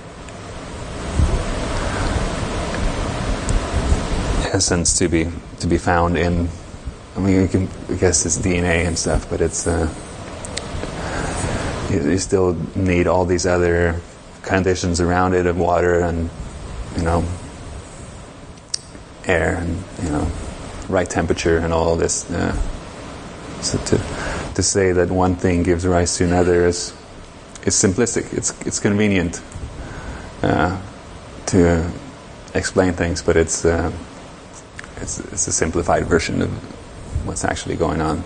essence to be found in. I guess it's DNA and stuff, but it's you still need all these other conditions around it, of water and air and right temperature and all this. So to say that one thing gives rise to another is simplistic. It's convenient to explain things, but it's a simplified version of what's actually going on.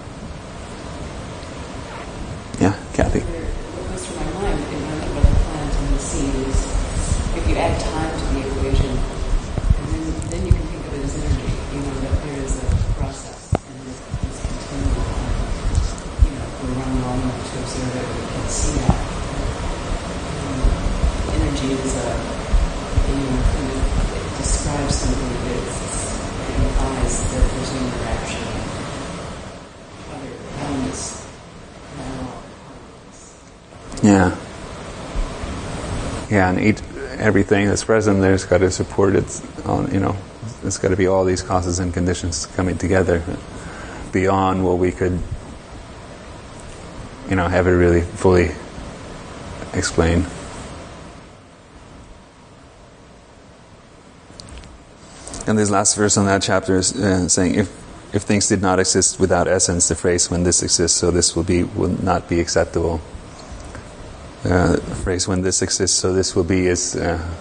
Yeah, Kathy. What goes through my mind in learning about the plant and the seed is, if you add time to the equation, and then you can think of it as energy. That there is a process, and it is continual. We're running long enough to observe it, we can see that. Energy is it describes something that implies that there's an interaction with other elements. Yeah, and everything that's present there's got to support its own, it's got to be all these causes and conditions coming together beyond what we could, ever really fully explain. And this last verse on that chapter is saying, if things did not exist without essence, the phrase "when this exists, so this will not be acceptable." The phrase "when this exists, so this will be" is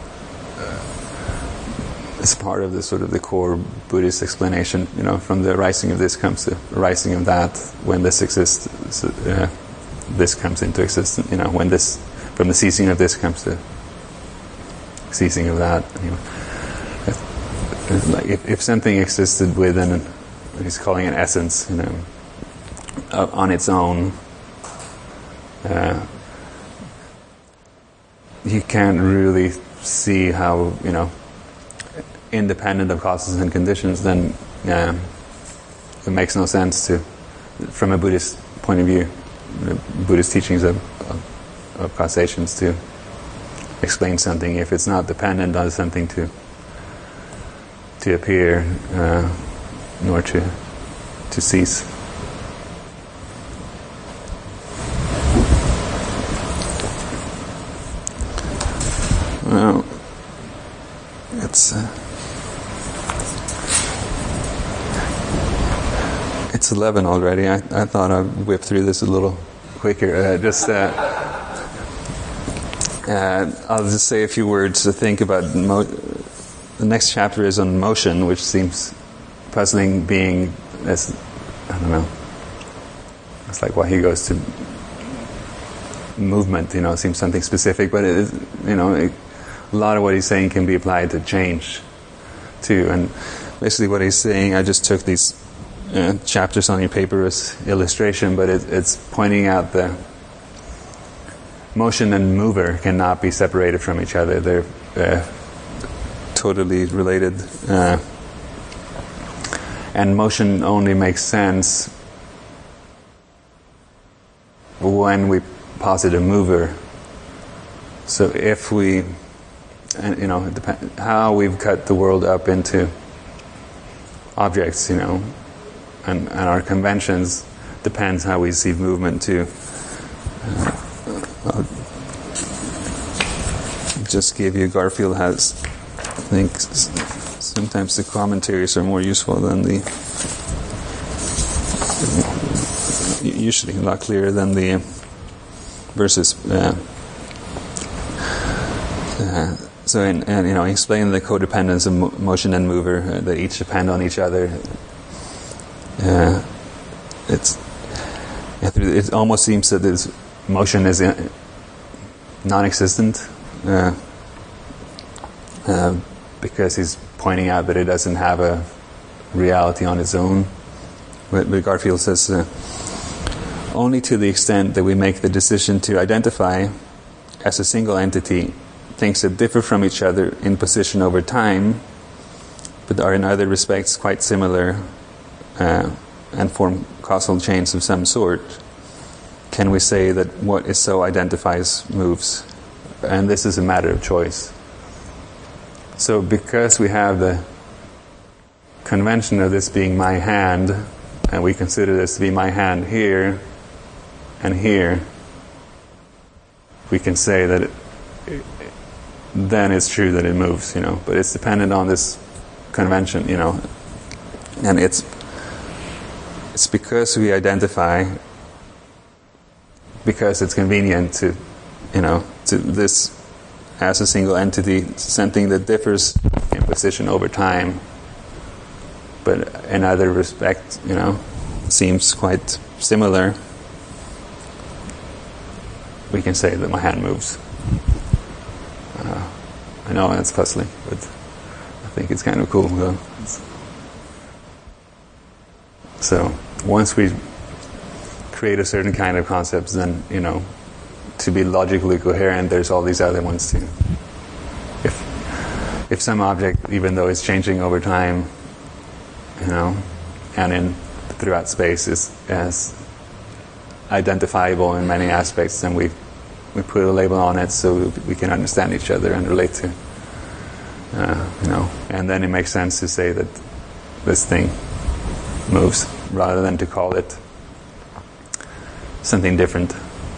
part of the sort of the core Buddhist explanation. From the arising of this comes the arising of that. When this exists, this comes into existence. When this, from the ceasing of this comes the ceasing of that. Like if something existed within, he's calling it essence, on its own, you can't really see how, independent of causes and conditions, then it makes no sense to, from a Buddhist point of view, Buddhist teachings of causations, to explain something if it's not dependent on something to appear, nor to cease. Well, it's 11 already. I thought I'd whip through this a little quicker. I'll just say a few words to think about. The next chapter is on motion, which seems puzzling, being as, I don't know, it's like why he goes to movement, seems something specific, but it is, a lot of what he's saying can be applied to change too. And basically what he's saying, I just took these chapters on your paper as illustration, but it's pointing out the motion and mover cannot be separated from each other. They're totally related, and motion only makes sense when we posit a mover. So if we, and it depends how we've cut the world up into objects, and our conventions depends how we see movement too. I'll just give you, Garfield has, I think sometimes the commentaries are more useful than usually a lot clearer than the verses. So, explain the codependence of motion and mover. They each depend on each other. It almost seems that this motion is non-existent, because he's pointing out that it doesn't have a reality on its own. But Garfield says, only to the extent that we make the decision to identify as a single entity things that differ from each other in position over time, but are in other respects quite similar, and form causal chains of some sort, can we say that what is so identifies moves? And this is a matter of choice. So because we have the convention of this being my hand, and we consider this to be my hand here and here, we can say that then it's true that it moves, but it's dependent on this convention, and it's because we identify, because it's convenient to this as a single entity, something that differs in position over time, but in other respects, seems quite similar. We can say that my hand moves. I know it's puzzling, but I think it's kind of cool. So once we create a certain kind of concepts, then to be logically coherent, there's all these other ones too. If some object, even though it's changing over time, and throughout space is as identifiable in many aspects, then we put a label on it so we can understand each other and relate to, and then it makes sense to say that this thing moves rather than to call it something different.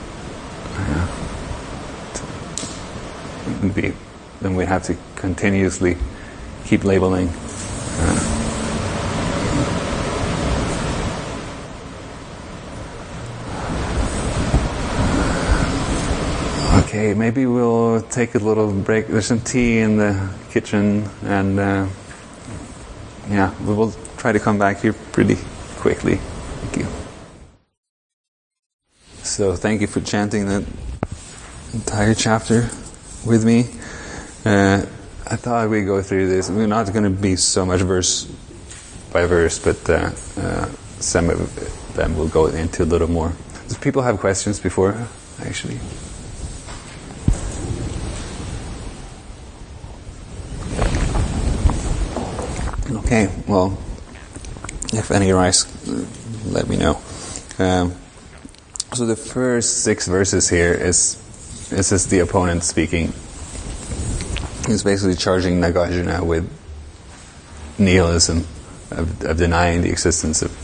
Then we'd have to continuously keep labeling. okay, maybe we'll take a little break. There's some tea in the kitchen, and we will try to come back here pretty quickly. Thank you. So thank you for chanting that entire chapter with me. I thought we'd go through this. We're not going to be so much verse by verse, but some of them will go into a little more. Does people have questions before, actually? Okay, well, if any arise, let me know. So the first 6 verses here is just the opponent speaking. He's basically charging Nagarjuna with nihilism, of denying the existence of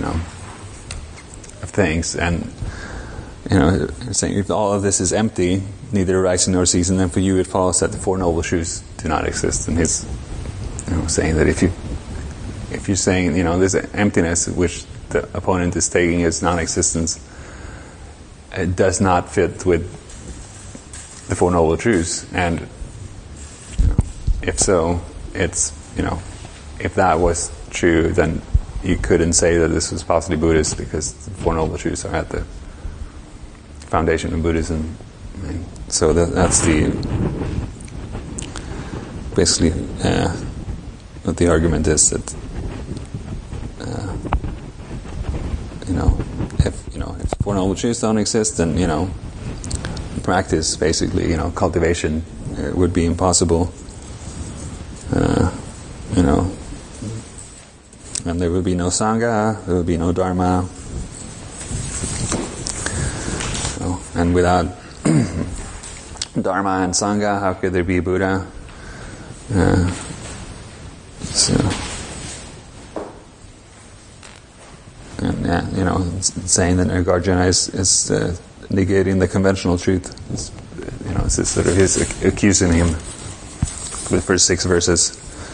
things, and saying if all of this is empty, neither rising nor ceasing, then for you it follows that the Four Noble Truths do not exist. And he's saying that if you're saying this emptiness which the opponent is taking as non-existence, it does not fit with the Four Noble Truths. And if so, it's if that was true, then you couldn't say that this was possibly Buddhist, because the Four Noble Truths are at the foundation of Buddhism. And so that's basically what the argument is, that if Four Noble Truths don't exist, then practice, basically cultivation would be impossible. And there would be no Sangha, there would be no Dharma. And without Dharma and Sangha, how could there be Buddha? Saying that Nagarjuna is negating the conventional truth. It's sort of his accusing him for the first 6 verses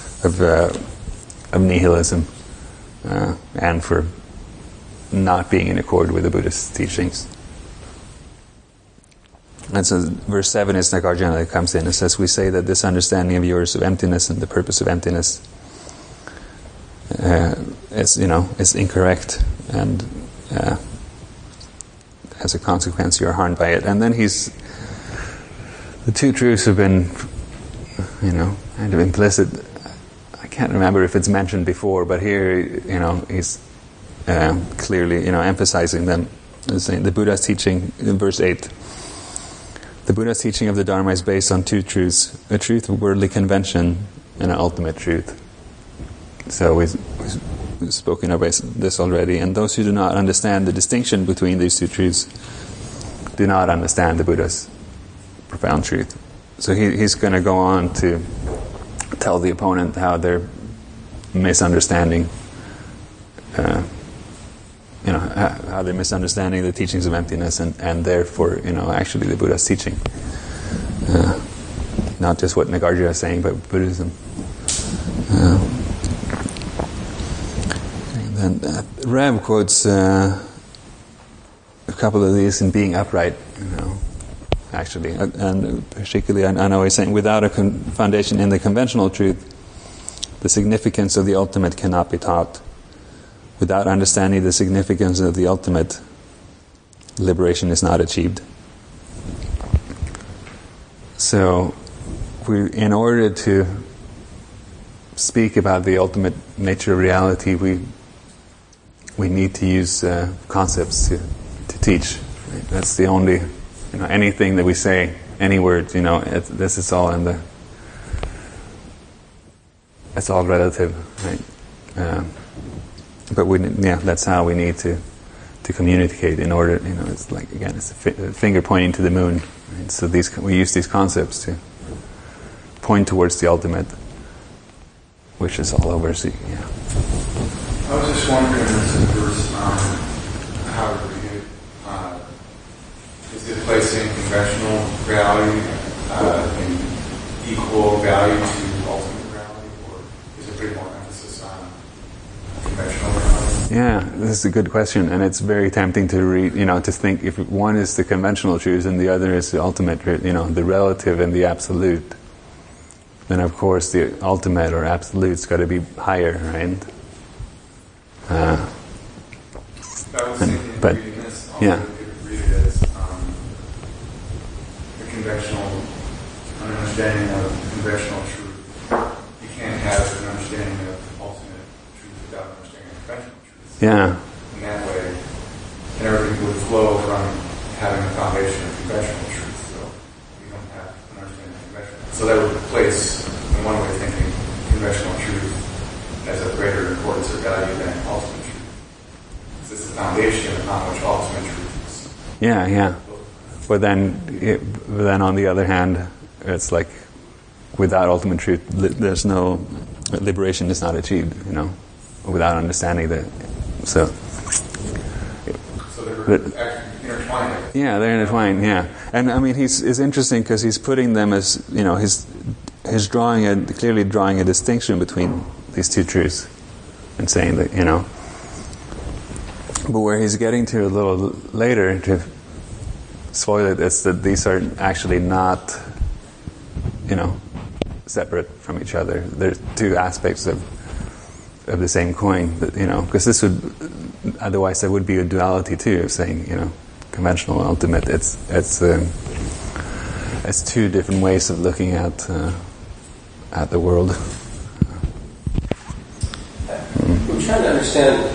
of nihilism, and for not being in accord with the Buddhist teachings. And so verse 7 is Nagarjuna that comes in. It says, we say that this understanding of yours of emptiness and the purpose of emptiness is incorrect, and as a consequence you are harmed by it. And then the 2 truths have been kind of implicit. I can't remember if it's mentioned before, but here he's clearly emphasizing them. He's saying the Buddha's teaching in verse 8. The Buddha's teaching of the Dharma is based on 2 truths: a truth of worldly convention and an ultimate truth. So we've spoken about this already, and those who do not understand the distinction between these 2 truths do not understand the Buddha's profound truth. So he's going to go on to tell the opponent how they're misunderstanding how they're misunderstanding the teachings of emptiness, and therefore, actually the Buddha's teaching. Not just what Nagarjuna is saying, but Buddhism. And then Rev quotes a couple of these in Being Upright, actually. And particularly, I know he's saying, without a foundation in the conventional truth, the significance of the ultimate cannot be taught. Without understanding the significance of the ultimate, liberation is not achieved. So, in order to speak about the ultimate nature of reality, we need to use concepts to teach. Right? That's the only, anything that we say, any word, this is all it's all relative, right? But that's how we need to communicate in order. It's like, again, it's a finger pointing to the moon. Right? So we use these concepts to point towards the ultimate, which is all over. So, yeah. I was just wondering, this is verse 9, how to read it. Is it placing conventional reality in equal value to ultimate reality, or is it pretty more emphasis on conventional reality? Yeah, this is a good question, and it's very tempting to read, to think if one is the conventional truth and the other is the ultimate truth, the relative and the absolute, then of course the ultimate or absolute's got to be higher, right? But yeah. Read it as the conventional understanding of conventional truth. You can't have an understanding of ultimate truth without understanding conventional truth. Yeah. In that way, and everything would flow from having a foundation of conventional truth. So you don't have an understanding of conventional. So that would place, in one way of thinking, conventional truth as of greater importance or value than ultimate truth. This is the foundation upon which ultimate truth is. Yeah. But then on the other hand, it's like without ultimate truth, there's no liberation is not achieved. Without understanding that. So they're actually intertwined. Yeah, they're intertwined. Yeah, and I mean, it's interesting because he's putting them as he's clearly drawing a distinction between these two truths, and saying that But where he's getting to a little later to spoil it, it's that these are actually not, separate from each other. There's two aspects of the same coin, because this would, otherwise there would be a duality too, of saying, conventional and ultimate. It's two different ways of looking at the world. I'm trying to understand.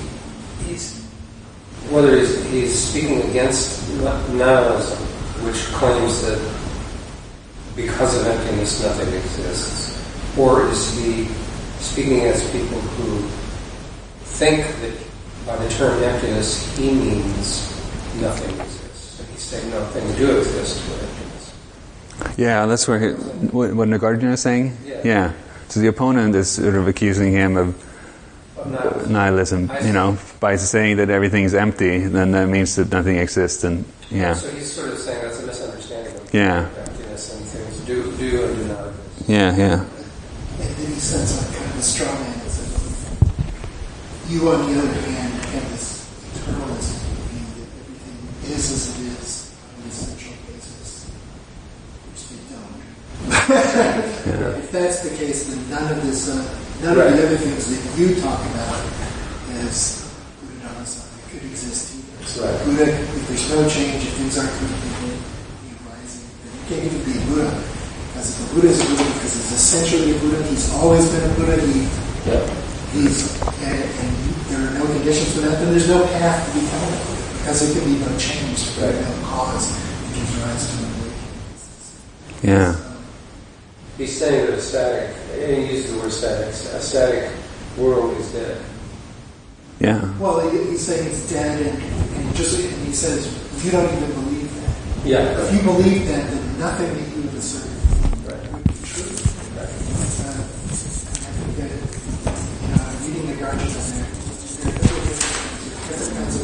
Whether he's speaking against nihilism, which claims that because of emptiness nothing exists, or is he speaking as people who think that by the term emptiness he means nothing exists, and he's saying nothing do exist with emptiness? Yeah, that's where what Nagarjuna is saying. Yeah. So the opponent is sort of accusing him of nihilism, by saying that everything is empty, then that means that nothing exists, and So he's sort of saying that's a misunderstanding of emptiness, and things do and do not exist. Yeah. And then he says kind of a straw man is that you, on the other hand, have this eternalism, meaning that everything is as it is on an essential basis, which they don't. If that's the case, then none of the other things that you talk about as Buddha-dhamma could exist either. So Buddha, if there's no change, if things aren't completely rising, then you can't even be a Buddha. Because if a Buddha is a Buddha because he's essentially a Buddha, he's always been a Buddha, and there are no conditions for that, then there's no path to becoming a Buddha. Because there can be no change, no cause that gives rise to an awakening. Yeah. He's saying that a uses the word static. A static world is dead. Yeah. Well, he's saying it's dead, and he says, if you don't even believe that. Yeah. If you believe that, then nothing that you have asserted would be true. Right. I think that, reading the Nagarjuna there, different kinds of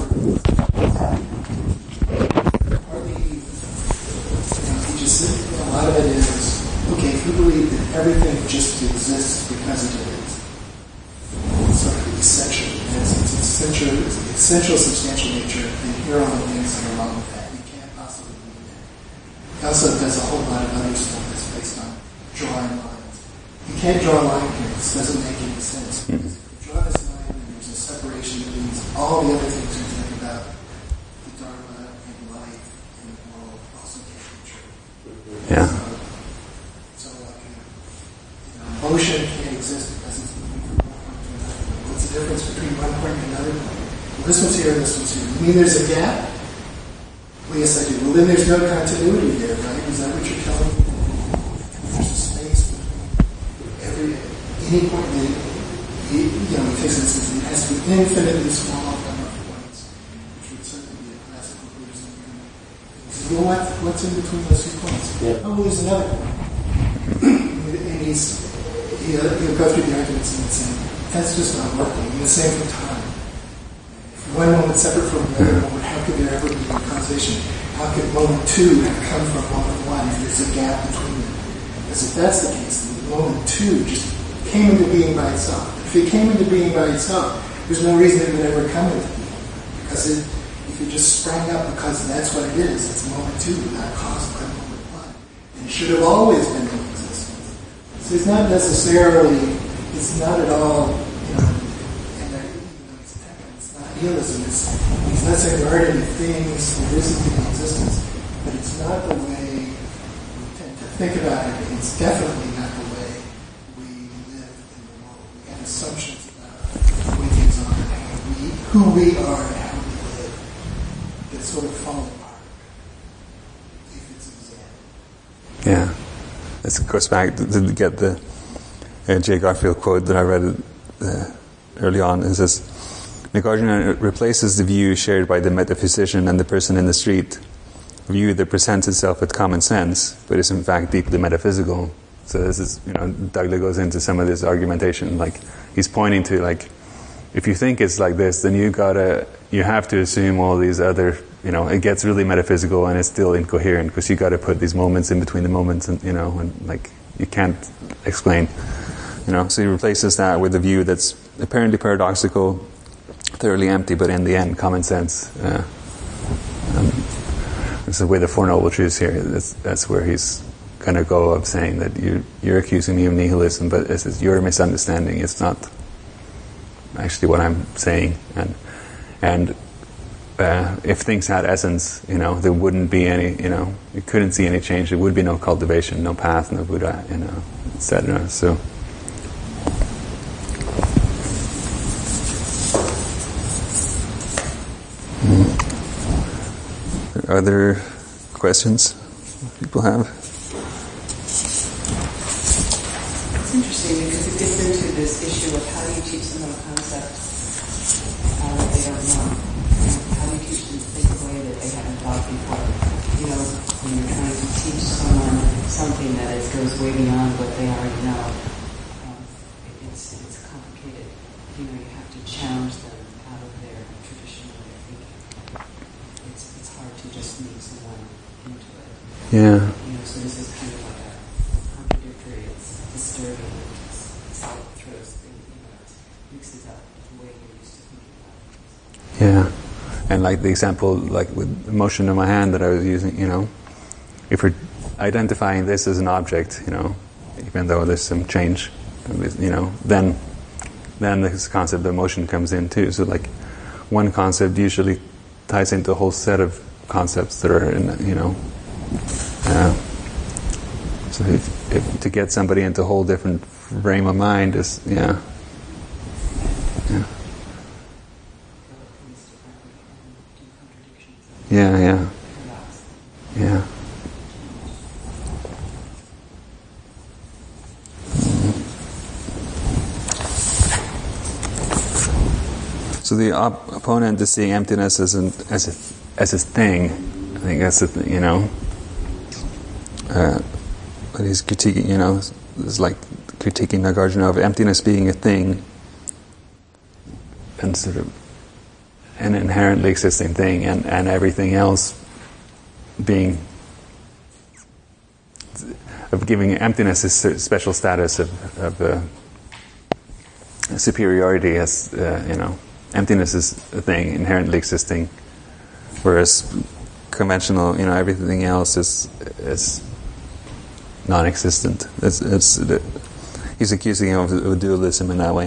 he just said, a lot of it is, okay, if you believe that everything just exists because it is, it's sort of essential. It's essential substantial nature, then here are all the things that are wrong with that. You can't possibly believe that. He also does a whole lot of other stuff that's based on drawing lines. You can't draw a line here. This doesn't make any sense. Because if you draw this line, then there's a separation that means all the other things you think about, the Dharma and life and the world, also can't be true. Yeah. So motion can't exist because it's moving from one point to another. What's the difference between one point and another point? Well, this one's here and this one's here. You mean there's a gap? Well, yes, I do. Well, then there's no continuity there, right? Is that what you're telling me? There's a space between any point. He takes it as it has to be infinitely small number of points, which would certainly be a classical Buddhism. He says, well, what's in between those 2 points? Yeah. Oh, well, there's another point. And he'll go through the arguments and say, that's just not working. And the same for time. If one moment separate from the other moment, how could there ever be causation? How could moment 2 have come from moment 1 if there's a gap between them? Because if that's the case, then moment 2 just came into being by itself. If it came into being by itself, there's no reason it would ever come into being. Because if it just sprang up because that's what it is, it's moment 2, not caused by moment 1. And it should have always been in existence. So it's not necessarily, it's not at all, it's not nihilism. He's not saying there aren't any things, there isn't any existence, but it's not the way we tend to think about it. It's definitely not the way we live in the world. We have assumptions about the way things are and who we are and how we live that sort of fall apart if it's examined. Yeah. This goes back to get the J. Garfield quote that I read early on. It says, Nagarjuna replaces the view shared by the metaphysician and the person in the street, a view that presents itself with common sense, but is in fact deeply metaphysical. So this is, Dagli goes into some of this argumentation, like he's pointing to, like, if you think it's like this, then you have to assume all these other, it gets really metaphysical and it's still incoherent because you got to put these moments in between the moments, and and like you can't explain, So he replaces that with a view that's apparently paradoxical, thoroughly empty, but in the end, common sense. This is where the Four Noble Truths here. That's where he's going to go of saying that you're accusing me of nihilism, but this is your misunderstanding. It's not actually what I'm saying. And if things had essence, there wouldn't be any, you couldn't see any change. There would be no cultivation, no path, no Buddha, etc. So. Other questions people have? It's interesting because it gets into this issue of how do you teach someone a concept that they don't know? How do you teach them to think a way that they haven't thought before? When you're trying to teach someone something that goes way beyond what they already know, it's complicated. You have to challenge them out of their traditional way of thinking. It's hard to just meet someone into it. Yeah. So this is kind of like a contradictory, it's disturbing, it's all throws things, it mixes up the way you're used to thinking about it. Yeah. And like the example, like with the motion of my hand that I was using, if we're identifying this as an object, even though there's some change, then this concept of motion comes in too. So like one concept usually ties into a whole set of concepts that are in, so if to get somebody into a whole different frame of mind is, yeah. So the opponent is seeing emptiness as a thing. I think that's the thing, but he's critiquing, it's like critiquing Nagarjuna of emptiness being a thing, and sort of an inherently existing thing, and everything else being, of giving emptiness a special status of superiority, as emptiness is a thing inherently existing, whereas conventional, everything else is non-existent. He's accusing him of dualism in that way.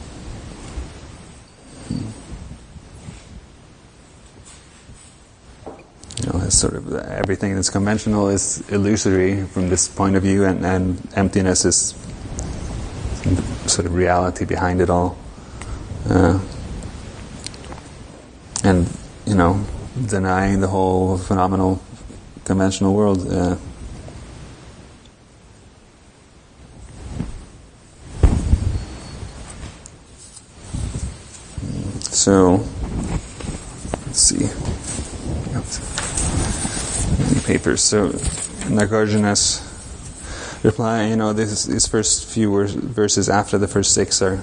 It's sort of everything that's conventional is illusory from this point of view, and emptiness is sort of reality behind it all. And denying the whole phenomenal conventional world. So let's see. Many papers. So Nagarjuna's reply, these first few verses after the first 6 are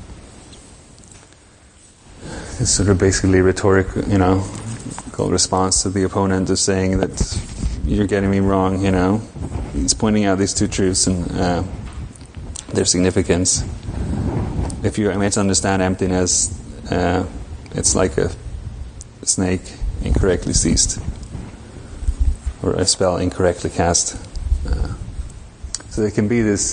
it's sort of basically rhetorical, response to the opponent of saying that you're getting me wrong, He's pointing out these two truths and their significance. If you misunderstand emptiness it's like a snake incorrectly seized, or a spell incorrectly cast. So there can be this,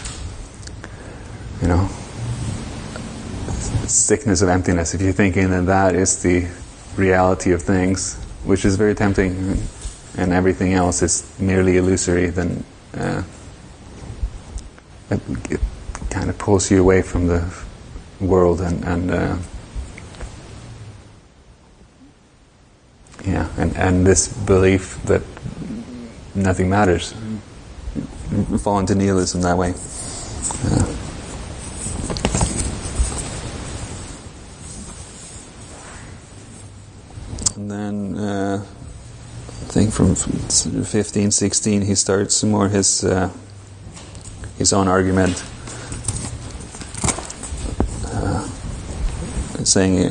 sickness of emptiness. If you're thinking that is the reality of things, which is very tempting, and everything else is merely illusory, then it kind of pulls you away from the world and this belief that nothing matters. You fall into nihilism that way. And then I think from 15, 16 he starts more his own argument, saying,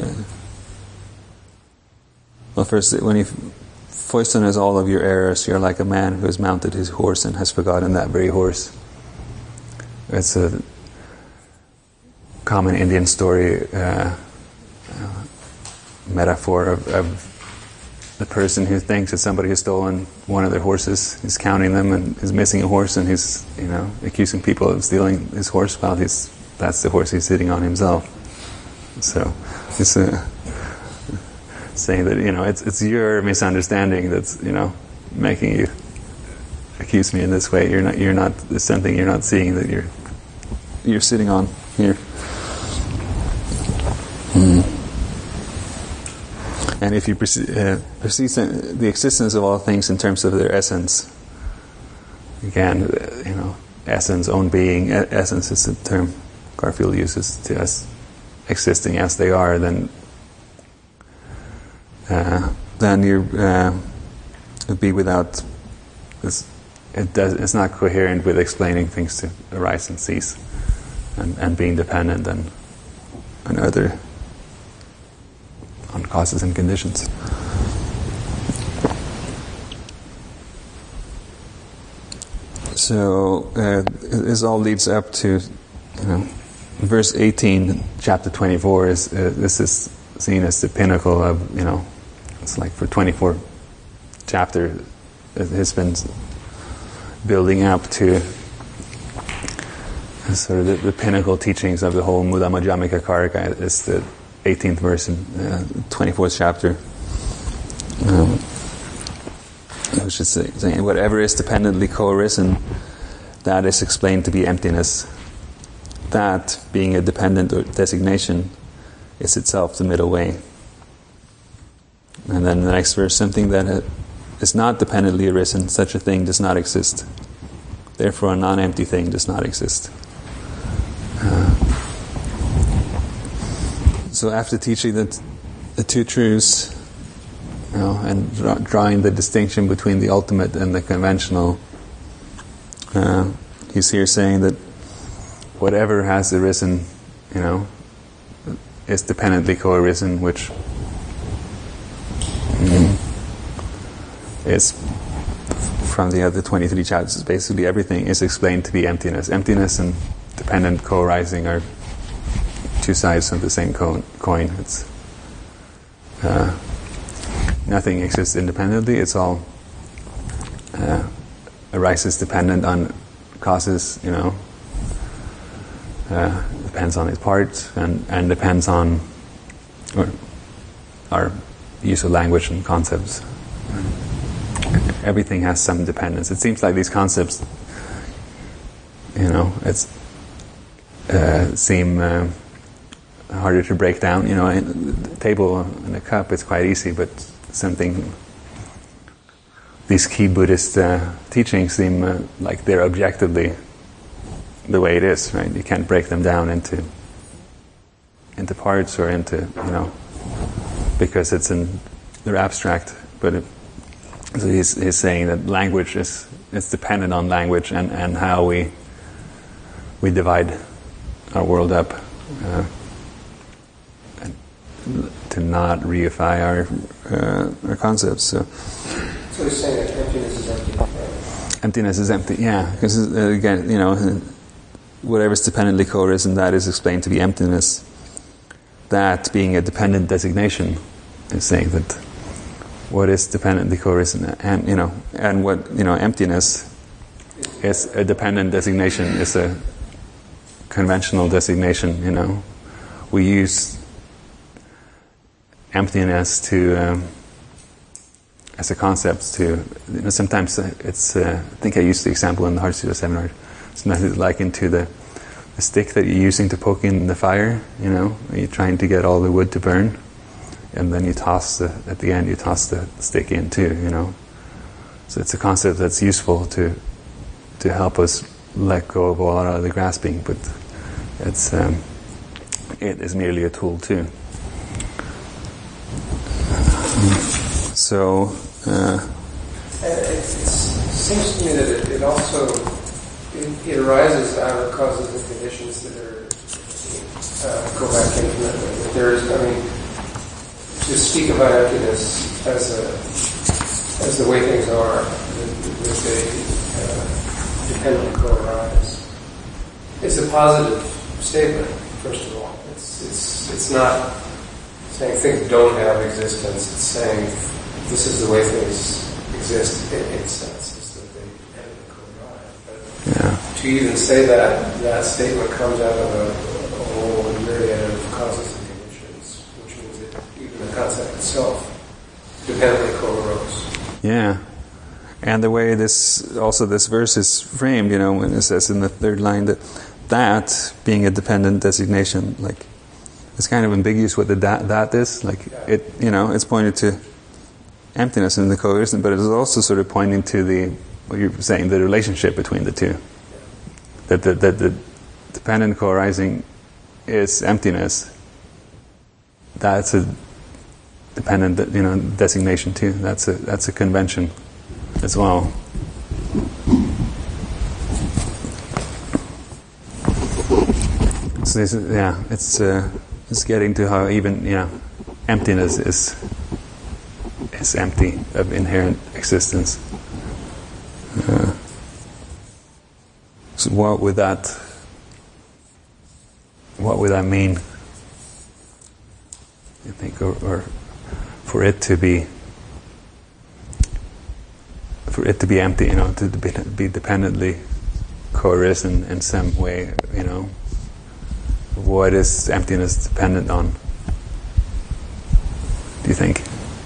well, first, when you foisten as all of your errors, you're like a man who has mounted his horse and has forgotten that very horse. It's a common Indian story, metaphor of the person who thinks that somebody has stolen one of their horses. He's counting them and is missing a horse, and he's accusing people of stealing his horse while that's the horse he's sitting on himself. So it's saying that it's your misunderstanding that's making you accuse me in this way. You're not there's something you're not seeing that you're sitting on here. And if you perceive the existence of all things in terms of their essence, again, essence, own being, essence is the term Garfield uses to us, existing as they are, then you would be without. It's not coherent with explaining things to arise and cease, and being dependent on causes and conditions. So this all leads up to, verse 18, chapter 24 is this is seen as the pinnacle of, it's like for 24 chapter it has been building up to sort of the pinnacle teachings of the whole Muddha Madhyamika Karika. Is the 18th verse in 24th chapter, which is saying, whatever is dependently co-arisen, that is explained to be emptiness. That, being a dependent or designation, is itself the middle way. And then the next verse, something that is not dependently arisen, such a thing does not exist. Therefore, a non-empty thing does not exist. So after teaching the two truths, and drawing the distinction between the ultimate and the conventional, he's here saying that whatever has arisen, is dependently co-arisen, which is from the other 23 chapters. Basically, everything is explained to be emptiness. Emptiness and dependent co-arising are two sides of the same coin. It's nothing exists independently. It's all arises dependent on causes. Depends on its parts and depends on our use of language and concepts. Everything has some dependence. It seems like these concepts, seem harder to break down. The table and a cup, it's quite easy, but these key Buddhist teachings seem like they're objectively the way it is, right? You can't break them down into parts or into, because they're abstract. But so he's saying that language is dependent on language and how we divide our world up. To not reify our concepts. So he's saying that emptiness is empty, right? Emptiness is empty, yeah. Because again, whatever is dependently co-arisen, that is explained to be emptiness. that being a dependent designation is saying that what is dependently coercent, and and what emptiness is a dependent designation, is a conventional designation. We use emptiness to as a concept to sometimes it's I think I used the example in the Heart Studio seminar. Sometimes it's likened to the stick that you're using to poke in the fire. You're trying to get all the wood to burn, and then you toss at the end you toss the stick in too. So it's a concept that's useful to help us let go of a lot of the grasping, but it is merely a tool too. So it seems to me that it also it arises out of causes and conditions that are go back infinitely. That there is, to speak about emptiness as the way things are, that they dependently co-arise. It's a positive statement, first of all. It's not saying things don't have existence. It's saying this is the way things exist in sense, is that they dependently co-arise. But to even say that statement comes out of a whole myriad of causes and conditions, which means that even the concept itself dependently co-arose. Yeah. And the way this verse is framed, when it says in the third line that being a dependent designation, like it's kind of ambiguous what the that is. Like it's pointed to emptiness and the coercion, but it is also sort of pointing to what you're saying, the relationship between the two. That the dependent co-arising is emptiness. That's a dependent designation too. That's a convention as well. So it's getting to how even emptiness is empty of inherent existence. So what would that mean, you think, or for it to be empty, to be dependently coerced in some way, what is emptiness dependent on, do you think?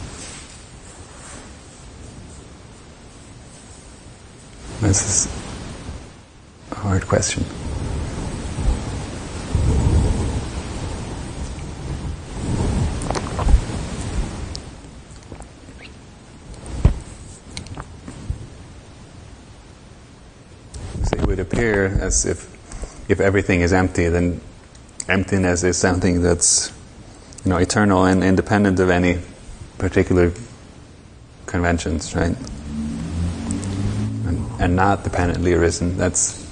This is a hard question. So it would appear as if everything is empty, then emptiness is something that's eternal and independent of any particular conventions, right? And not dependently arisen. It's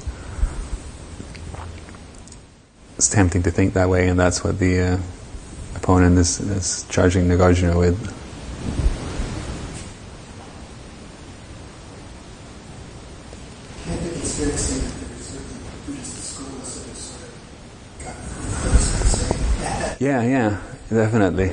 tempting to think that way, and that's what the opponent is charging Nagarjuna with. I think it's fair to say that there's certain Buddhist schools that have sort of gotten close to saying that. Yeah, definitely.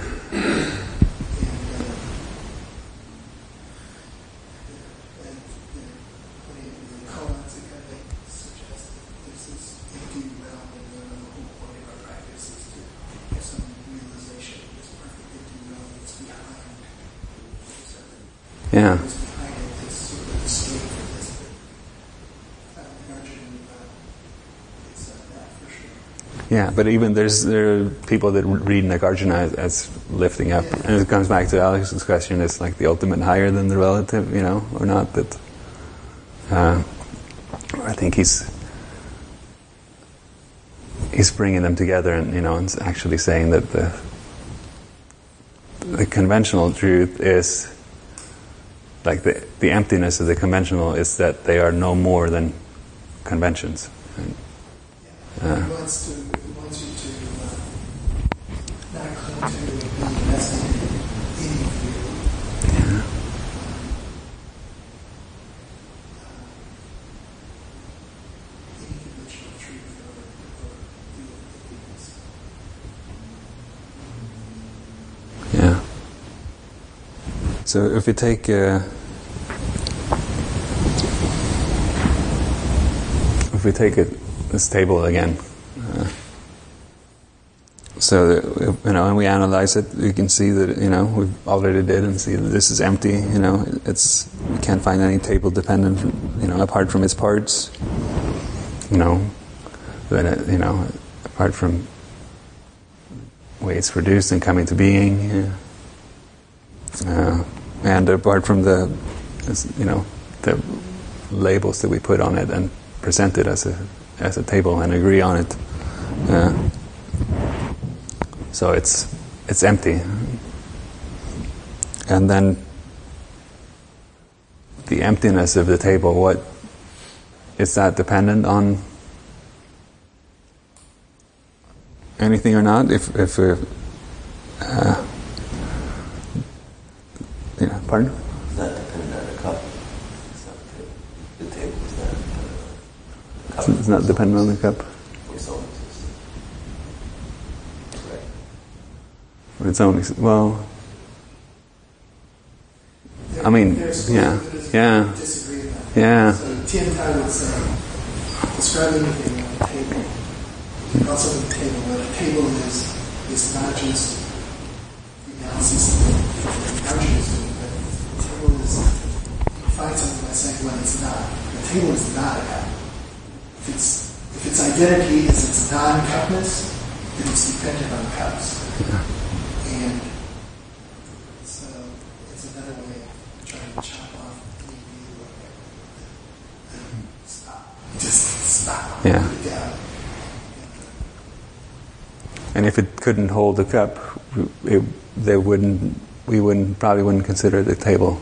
Yeah. Yeah, but even there are people that read Nagarjuna as lifting up, and it comes back to Alex's question: is like the ultimate higher than the relative, or not? That I think he's bringing them together, and actually saying that the conventional truth is. Like the emptiness of the conventional is that they are no more than conventions. He wants you to not cling to being invested in any view. Yeah. Any conventional truth or view of things. So if we take this table again, so that, when we analyze it, you can see that we already did and see that this is empty. We can't find any table dependent, apart from its parts. Apart from the way it's produced and coming to being, and apart from the labels that we put on it and present it as a table and agree on it. So it's empty. And then the emptiness of the table, what is that dependent on anything or not? If pardon? It's not dependent on the cup. It's not the table is not dependent on the cup. It's not dependent on the cup. Its own existence. Right. Its own I mean, yeah. Disagree with that. Yeah. So Tiantai would say, describe anything on a table. Also the table, what a table is not just the analysis of the arguments, but the table is, you find something by saying what it's not. The table is not a cup. If its identity is its non-cupness, then it's dependent on cups. And so it's another way of trying to chop off the stop. Just stop. Yeah. Put it down. And if it couldn't hold the cup, we probably wouldn't consider it a table.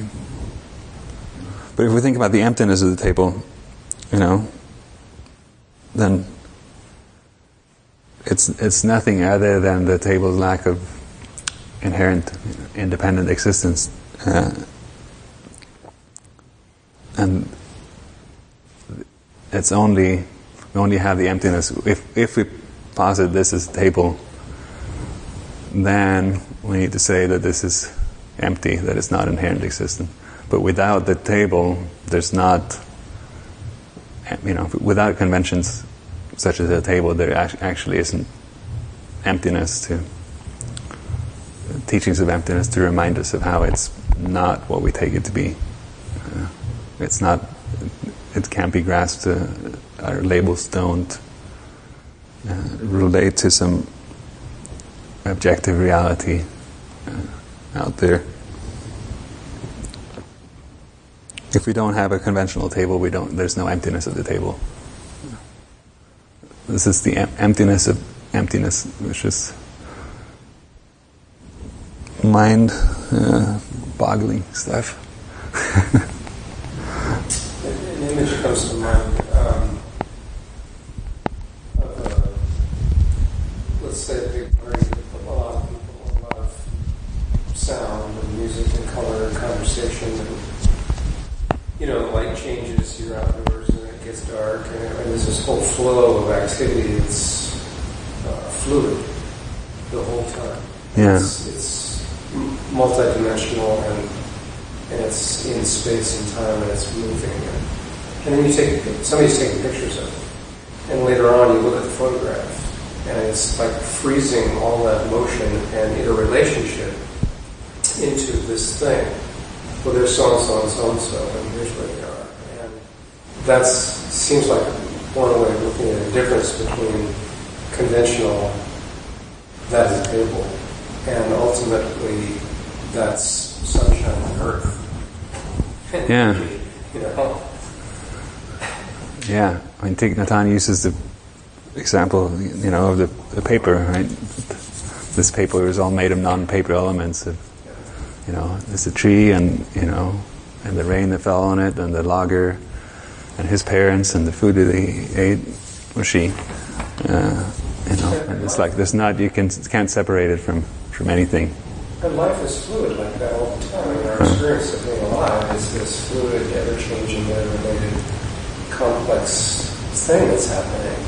But if we think about the emptiness of the table, then it's nothing other than the table's lack of inherent independent existence, and we only have the emptiness if we posit this as a table. Then we need to say that this is empty, that it's not inherent existent. But without the table, there's not, without conventions such as a table, there actually isn't emptiness teachings of emptiness to remind us of how it's not what we take it to be. It's not, it can't be grasped, our labels don't relate to some objective reality out there. If we don't have a conventional table, there's no emptiness at the table. This is the emptiness of emptiness, which is mind-boggling stuff. An image comes to mind let's say a big party with a lot of people, a lot of sound and music and color and conversation, and the light changes, you're outdoors and it gets dark, and there's this whole flow of activity that's fluid the whole time. Yeah. It's multidimensional and it's in space and time and it's moving. And then somebody's taking pictures of it. And later on you look at the photograph and it's like freezing all that motion and interrelationship into this thing. Well, there's so-and-so and so-and-so, and here's where they are. And that seems like one way of looking at a difference between conventional, that is a table, and ultimately that's sunshine on earth. Yeah. Yeah. I mean, Thich Nhat Hanh uses the example, of the paper, right? This paper is all made of non-paper elements. There's a tree and the rain that fell on it and the logger and his parents and the food that he ate, or she. And it's like you can't separate it from anything. And life is fluid like that all the time. Our experience of being alive is this fluid, ever-changing, interrelated, complex thing that's happening.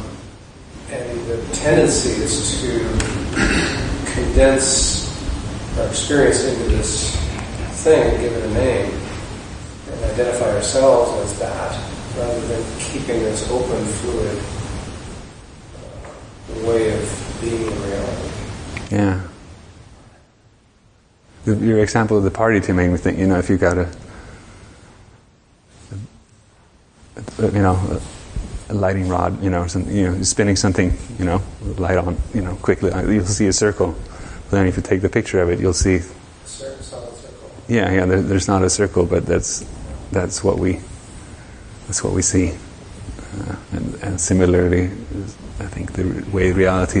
And the tendency is to condense our experience into this thing and give it a name and identify ourselves as that, rather than keeping this open, fluid way of being in reality. Yeah. Your example of the party to make me think, if you got a lighting rod, spinning something, light on, quickly, you'll see a circle. But then if you take the picture of it, you'll see. Solid circle. Yeah. There's not a circle, but that's what we see. And similarly, I think the way reality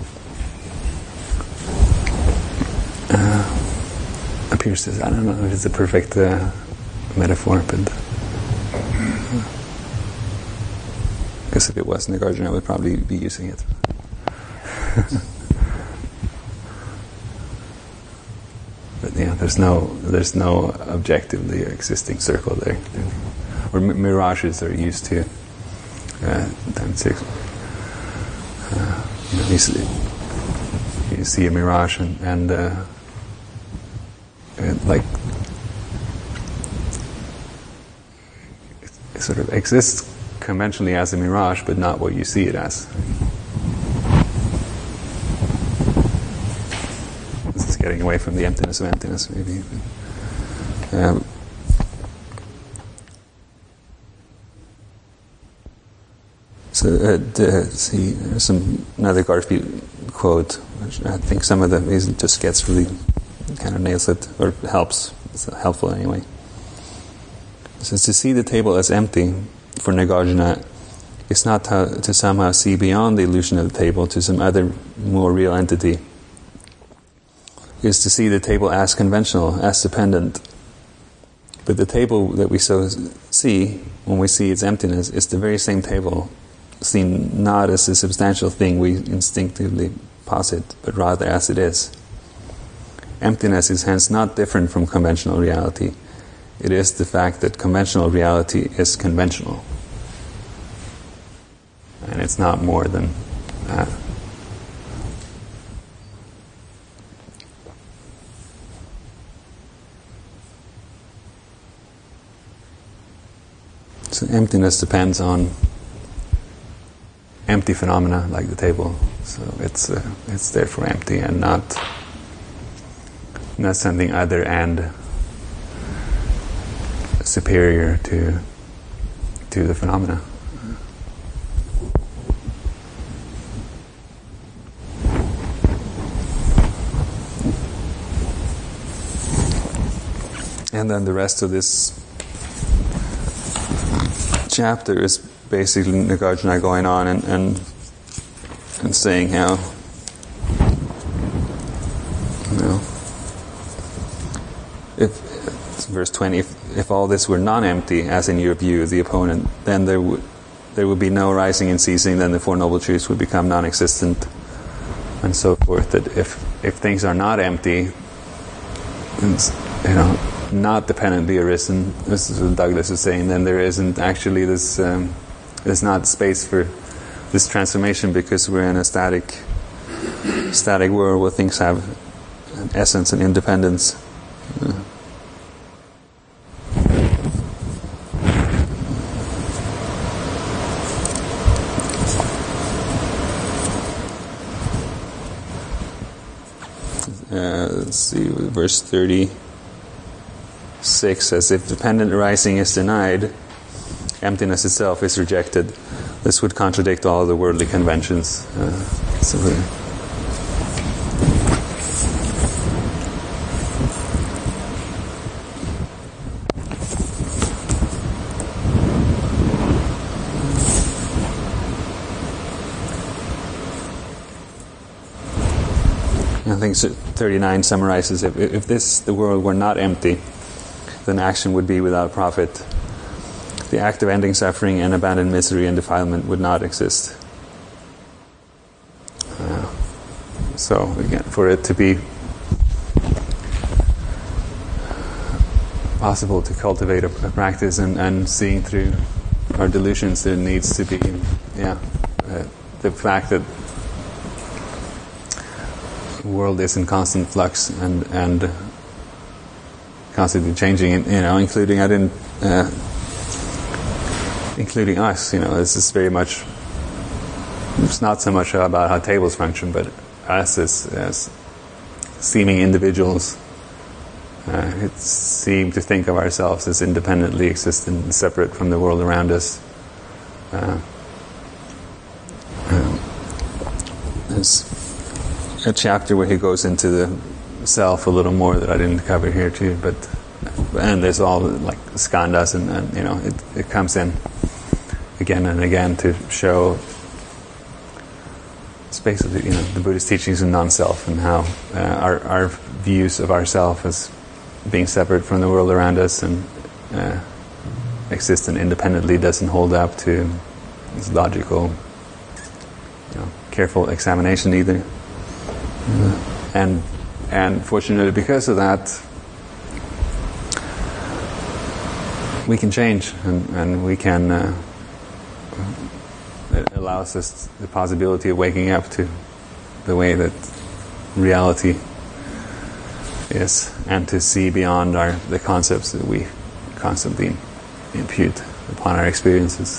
appears as, I don't know if it's a perfect metaphor, but I guess if it was Nagarjuna, I would probably be using it. But yeah, there's no objectively existing circle there. Or mirages are used to you see a mirage and like it sort of exists conventionally as a mirage, but not what you see it as. This is getting away from the emptiness of emptiness, maybe. See another Garfield quote, which I think some of them he just gets really kind of nails it, or helps. It's helpful anyway. It says, to see the table as empty for Nagarjuna is not to somehow see beyond the illusion of the table to some other more real entity. It is to see the table as conventional, as dependent. But the table that we so see when we see its emptiness is the very same table, seen not as a substantial thing we instinctively posit, but rather as it is. Emptiness is hence not different from conventional reality. It is the fact that conventional reality is conventional. And it's not more than that. So emptiness depends on empty phenomena like the table. So it's therefore empty and not something other and superior to the phenomena. And then the rest of this chapter is basically Nagarjuna going on and saying how, if verse 20, if all this were non-empty, as in your view, the opponent, then there would be no rising and ceasing. Then the Four Noble Truths would become non-existent, and so forth. That if things are not empty, not dependently arisen, this is what Douglas is saying, then there isn't actually this. There's not space for this transformation because we're in a static world where things have an essence and independence. Let's see, verse 36 says, if dependent arising is denied, emptiness itself is rejected. This would contradict all the worldly conventions. I think 39 summarizes, if the world were not empty, then action would be without profit. The act of ending suffering and abandoned misery and defilement would not exist. So again, for it to be possible to cultivate a practice and seeing through our delusions, there needs to be, the fact that world is in constant flux and constantly changing, including including us. This is very much. It's not so much about how tables function, but us as seeming individuals seem to think of ourselves as independently existent and separate from the world around us. There's a chapter where he goes into the self a little more that I didn't cover here too, and there's all like skandhas and it comes in again and again to show it's basically the Buddhist teachings of non-self and how our views of ourself as being separate from the world around us and existent independently doesn't hold up to this logical, careful examination either. And fortunately, because of that, we can change, and we can. It allows us the possibility of waking up to the way that reality is, and to see beyond the concepts that we constantly impute upon our experiences.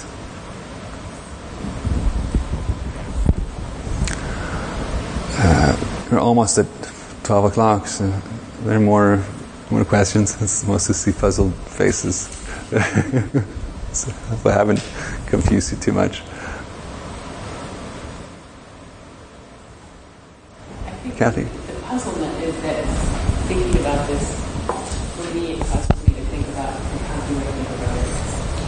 We're almost at 12 o'clock, so there are more questions. It's mostly see puzzled faces. So I hope I haven't confused you too much. I think Kathy? The puzzlement is that thinking about this, for me, it causes me to think about how do I think about it.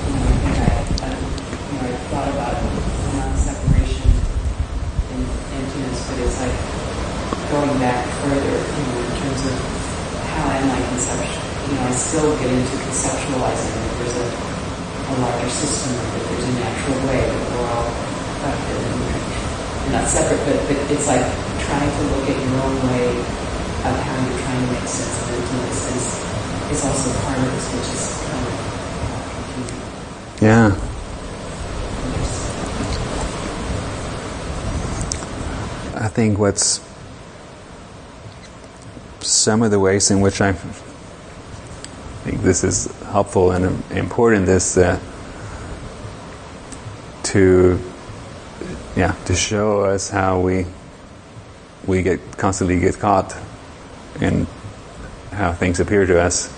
I thought about non-separation and emptiness, but it's like going back further, in terms of how am I conceptual? I still get into conceptualizing that there's a larger system, that there's a natural way that we're all affected and we're not separate, but it's like trying to look at your own way of how you're trying to make sense of emptiness is also part of this, which is kind of confusing. Yeah. I think some of the ways in which I think this is helpful and important is to show us how we constantly get caught in how things appear to us,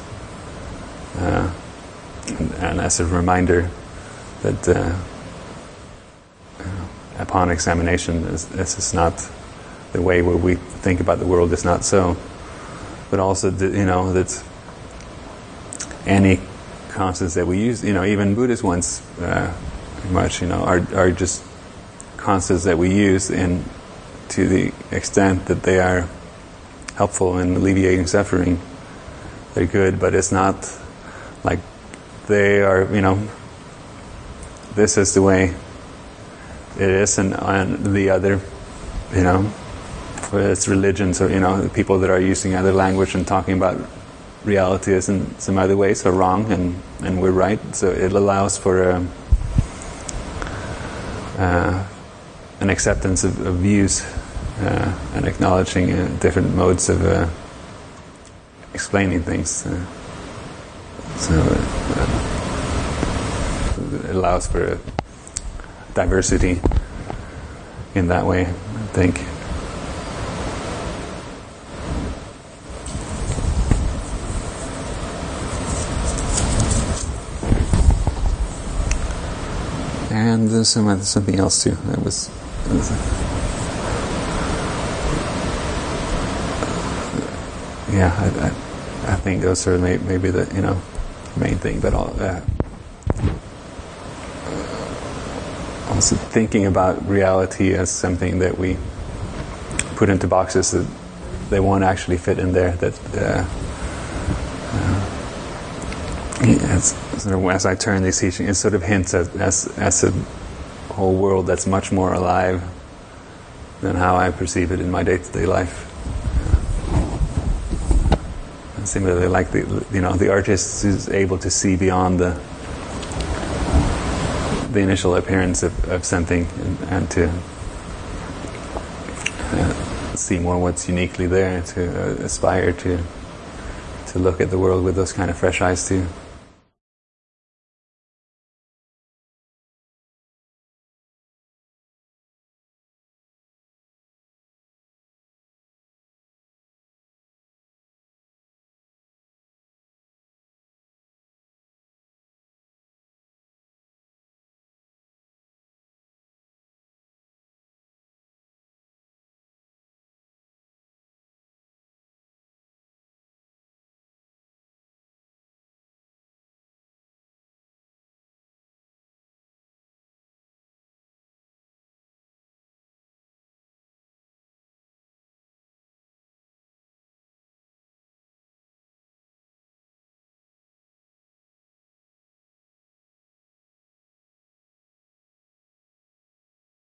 and as a reminder that upon examination, this is not the way where we think about the world is not so. But also, that any concepts that we use, even Buddhist ones, much, are just concepts that we use in to the extent that they are helpful in alleviating suffering. They're good, but it's not like they are, this is the way it is, and the other, whether it's religions or, the people that are using other language and talking about reality as in some other ways are wrong and we're right. So it allows for an acceptance of views and acknowledging different modes of explaining things. So it allows for a diversity in that way, I think. And there's something else too. I think those are maybe the main thing. But also thinking about reality as something that we put into boxes that they won't actually fit in there. That as I turn these teachings, it sort of hints at as a whole world that's much more alive than how I perceive it in my day-to-day life. And similarly, like the artist is able to see beyond the initial appearance of something and to see more what's uniquely there, to aspire to look at the world with those kind of fresh eyes too.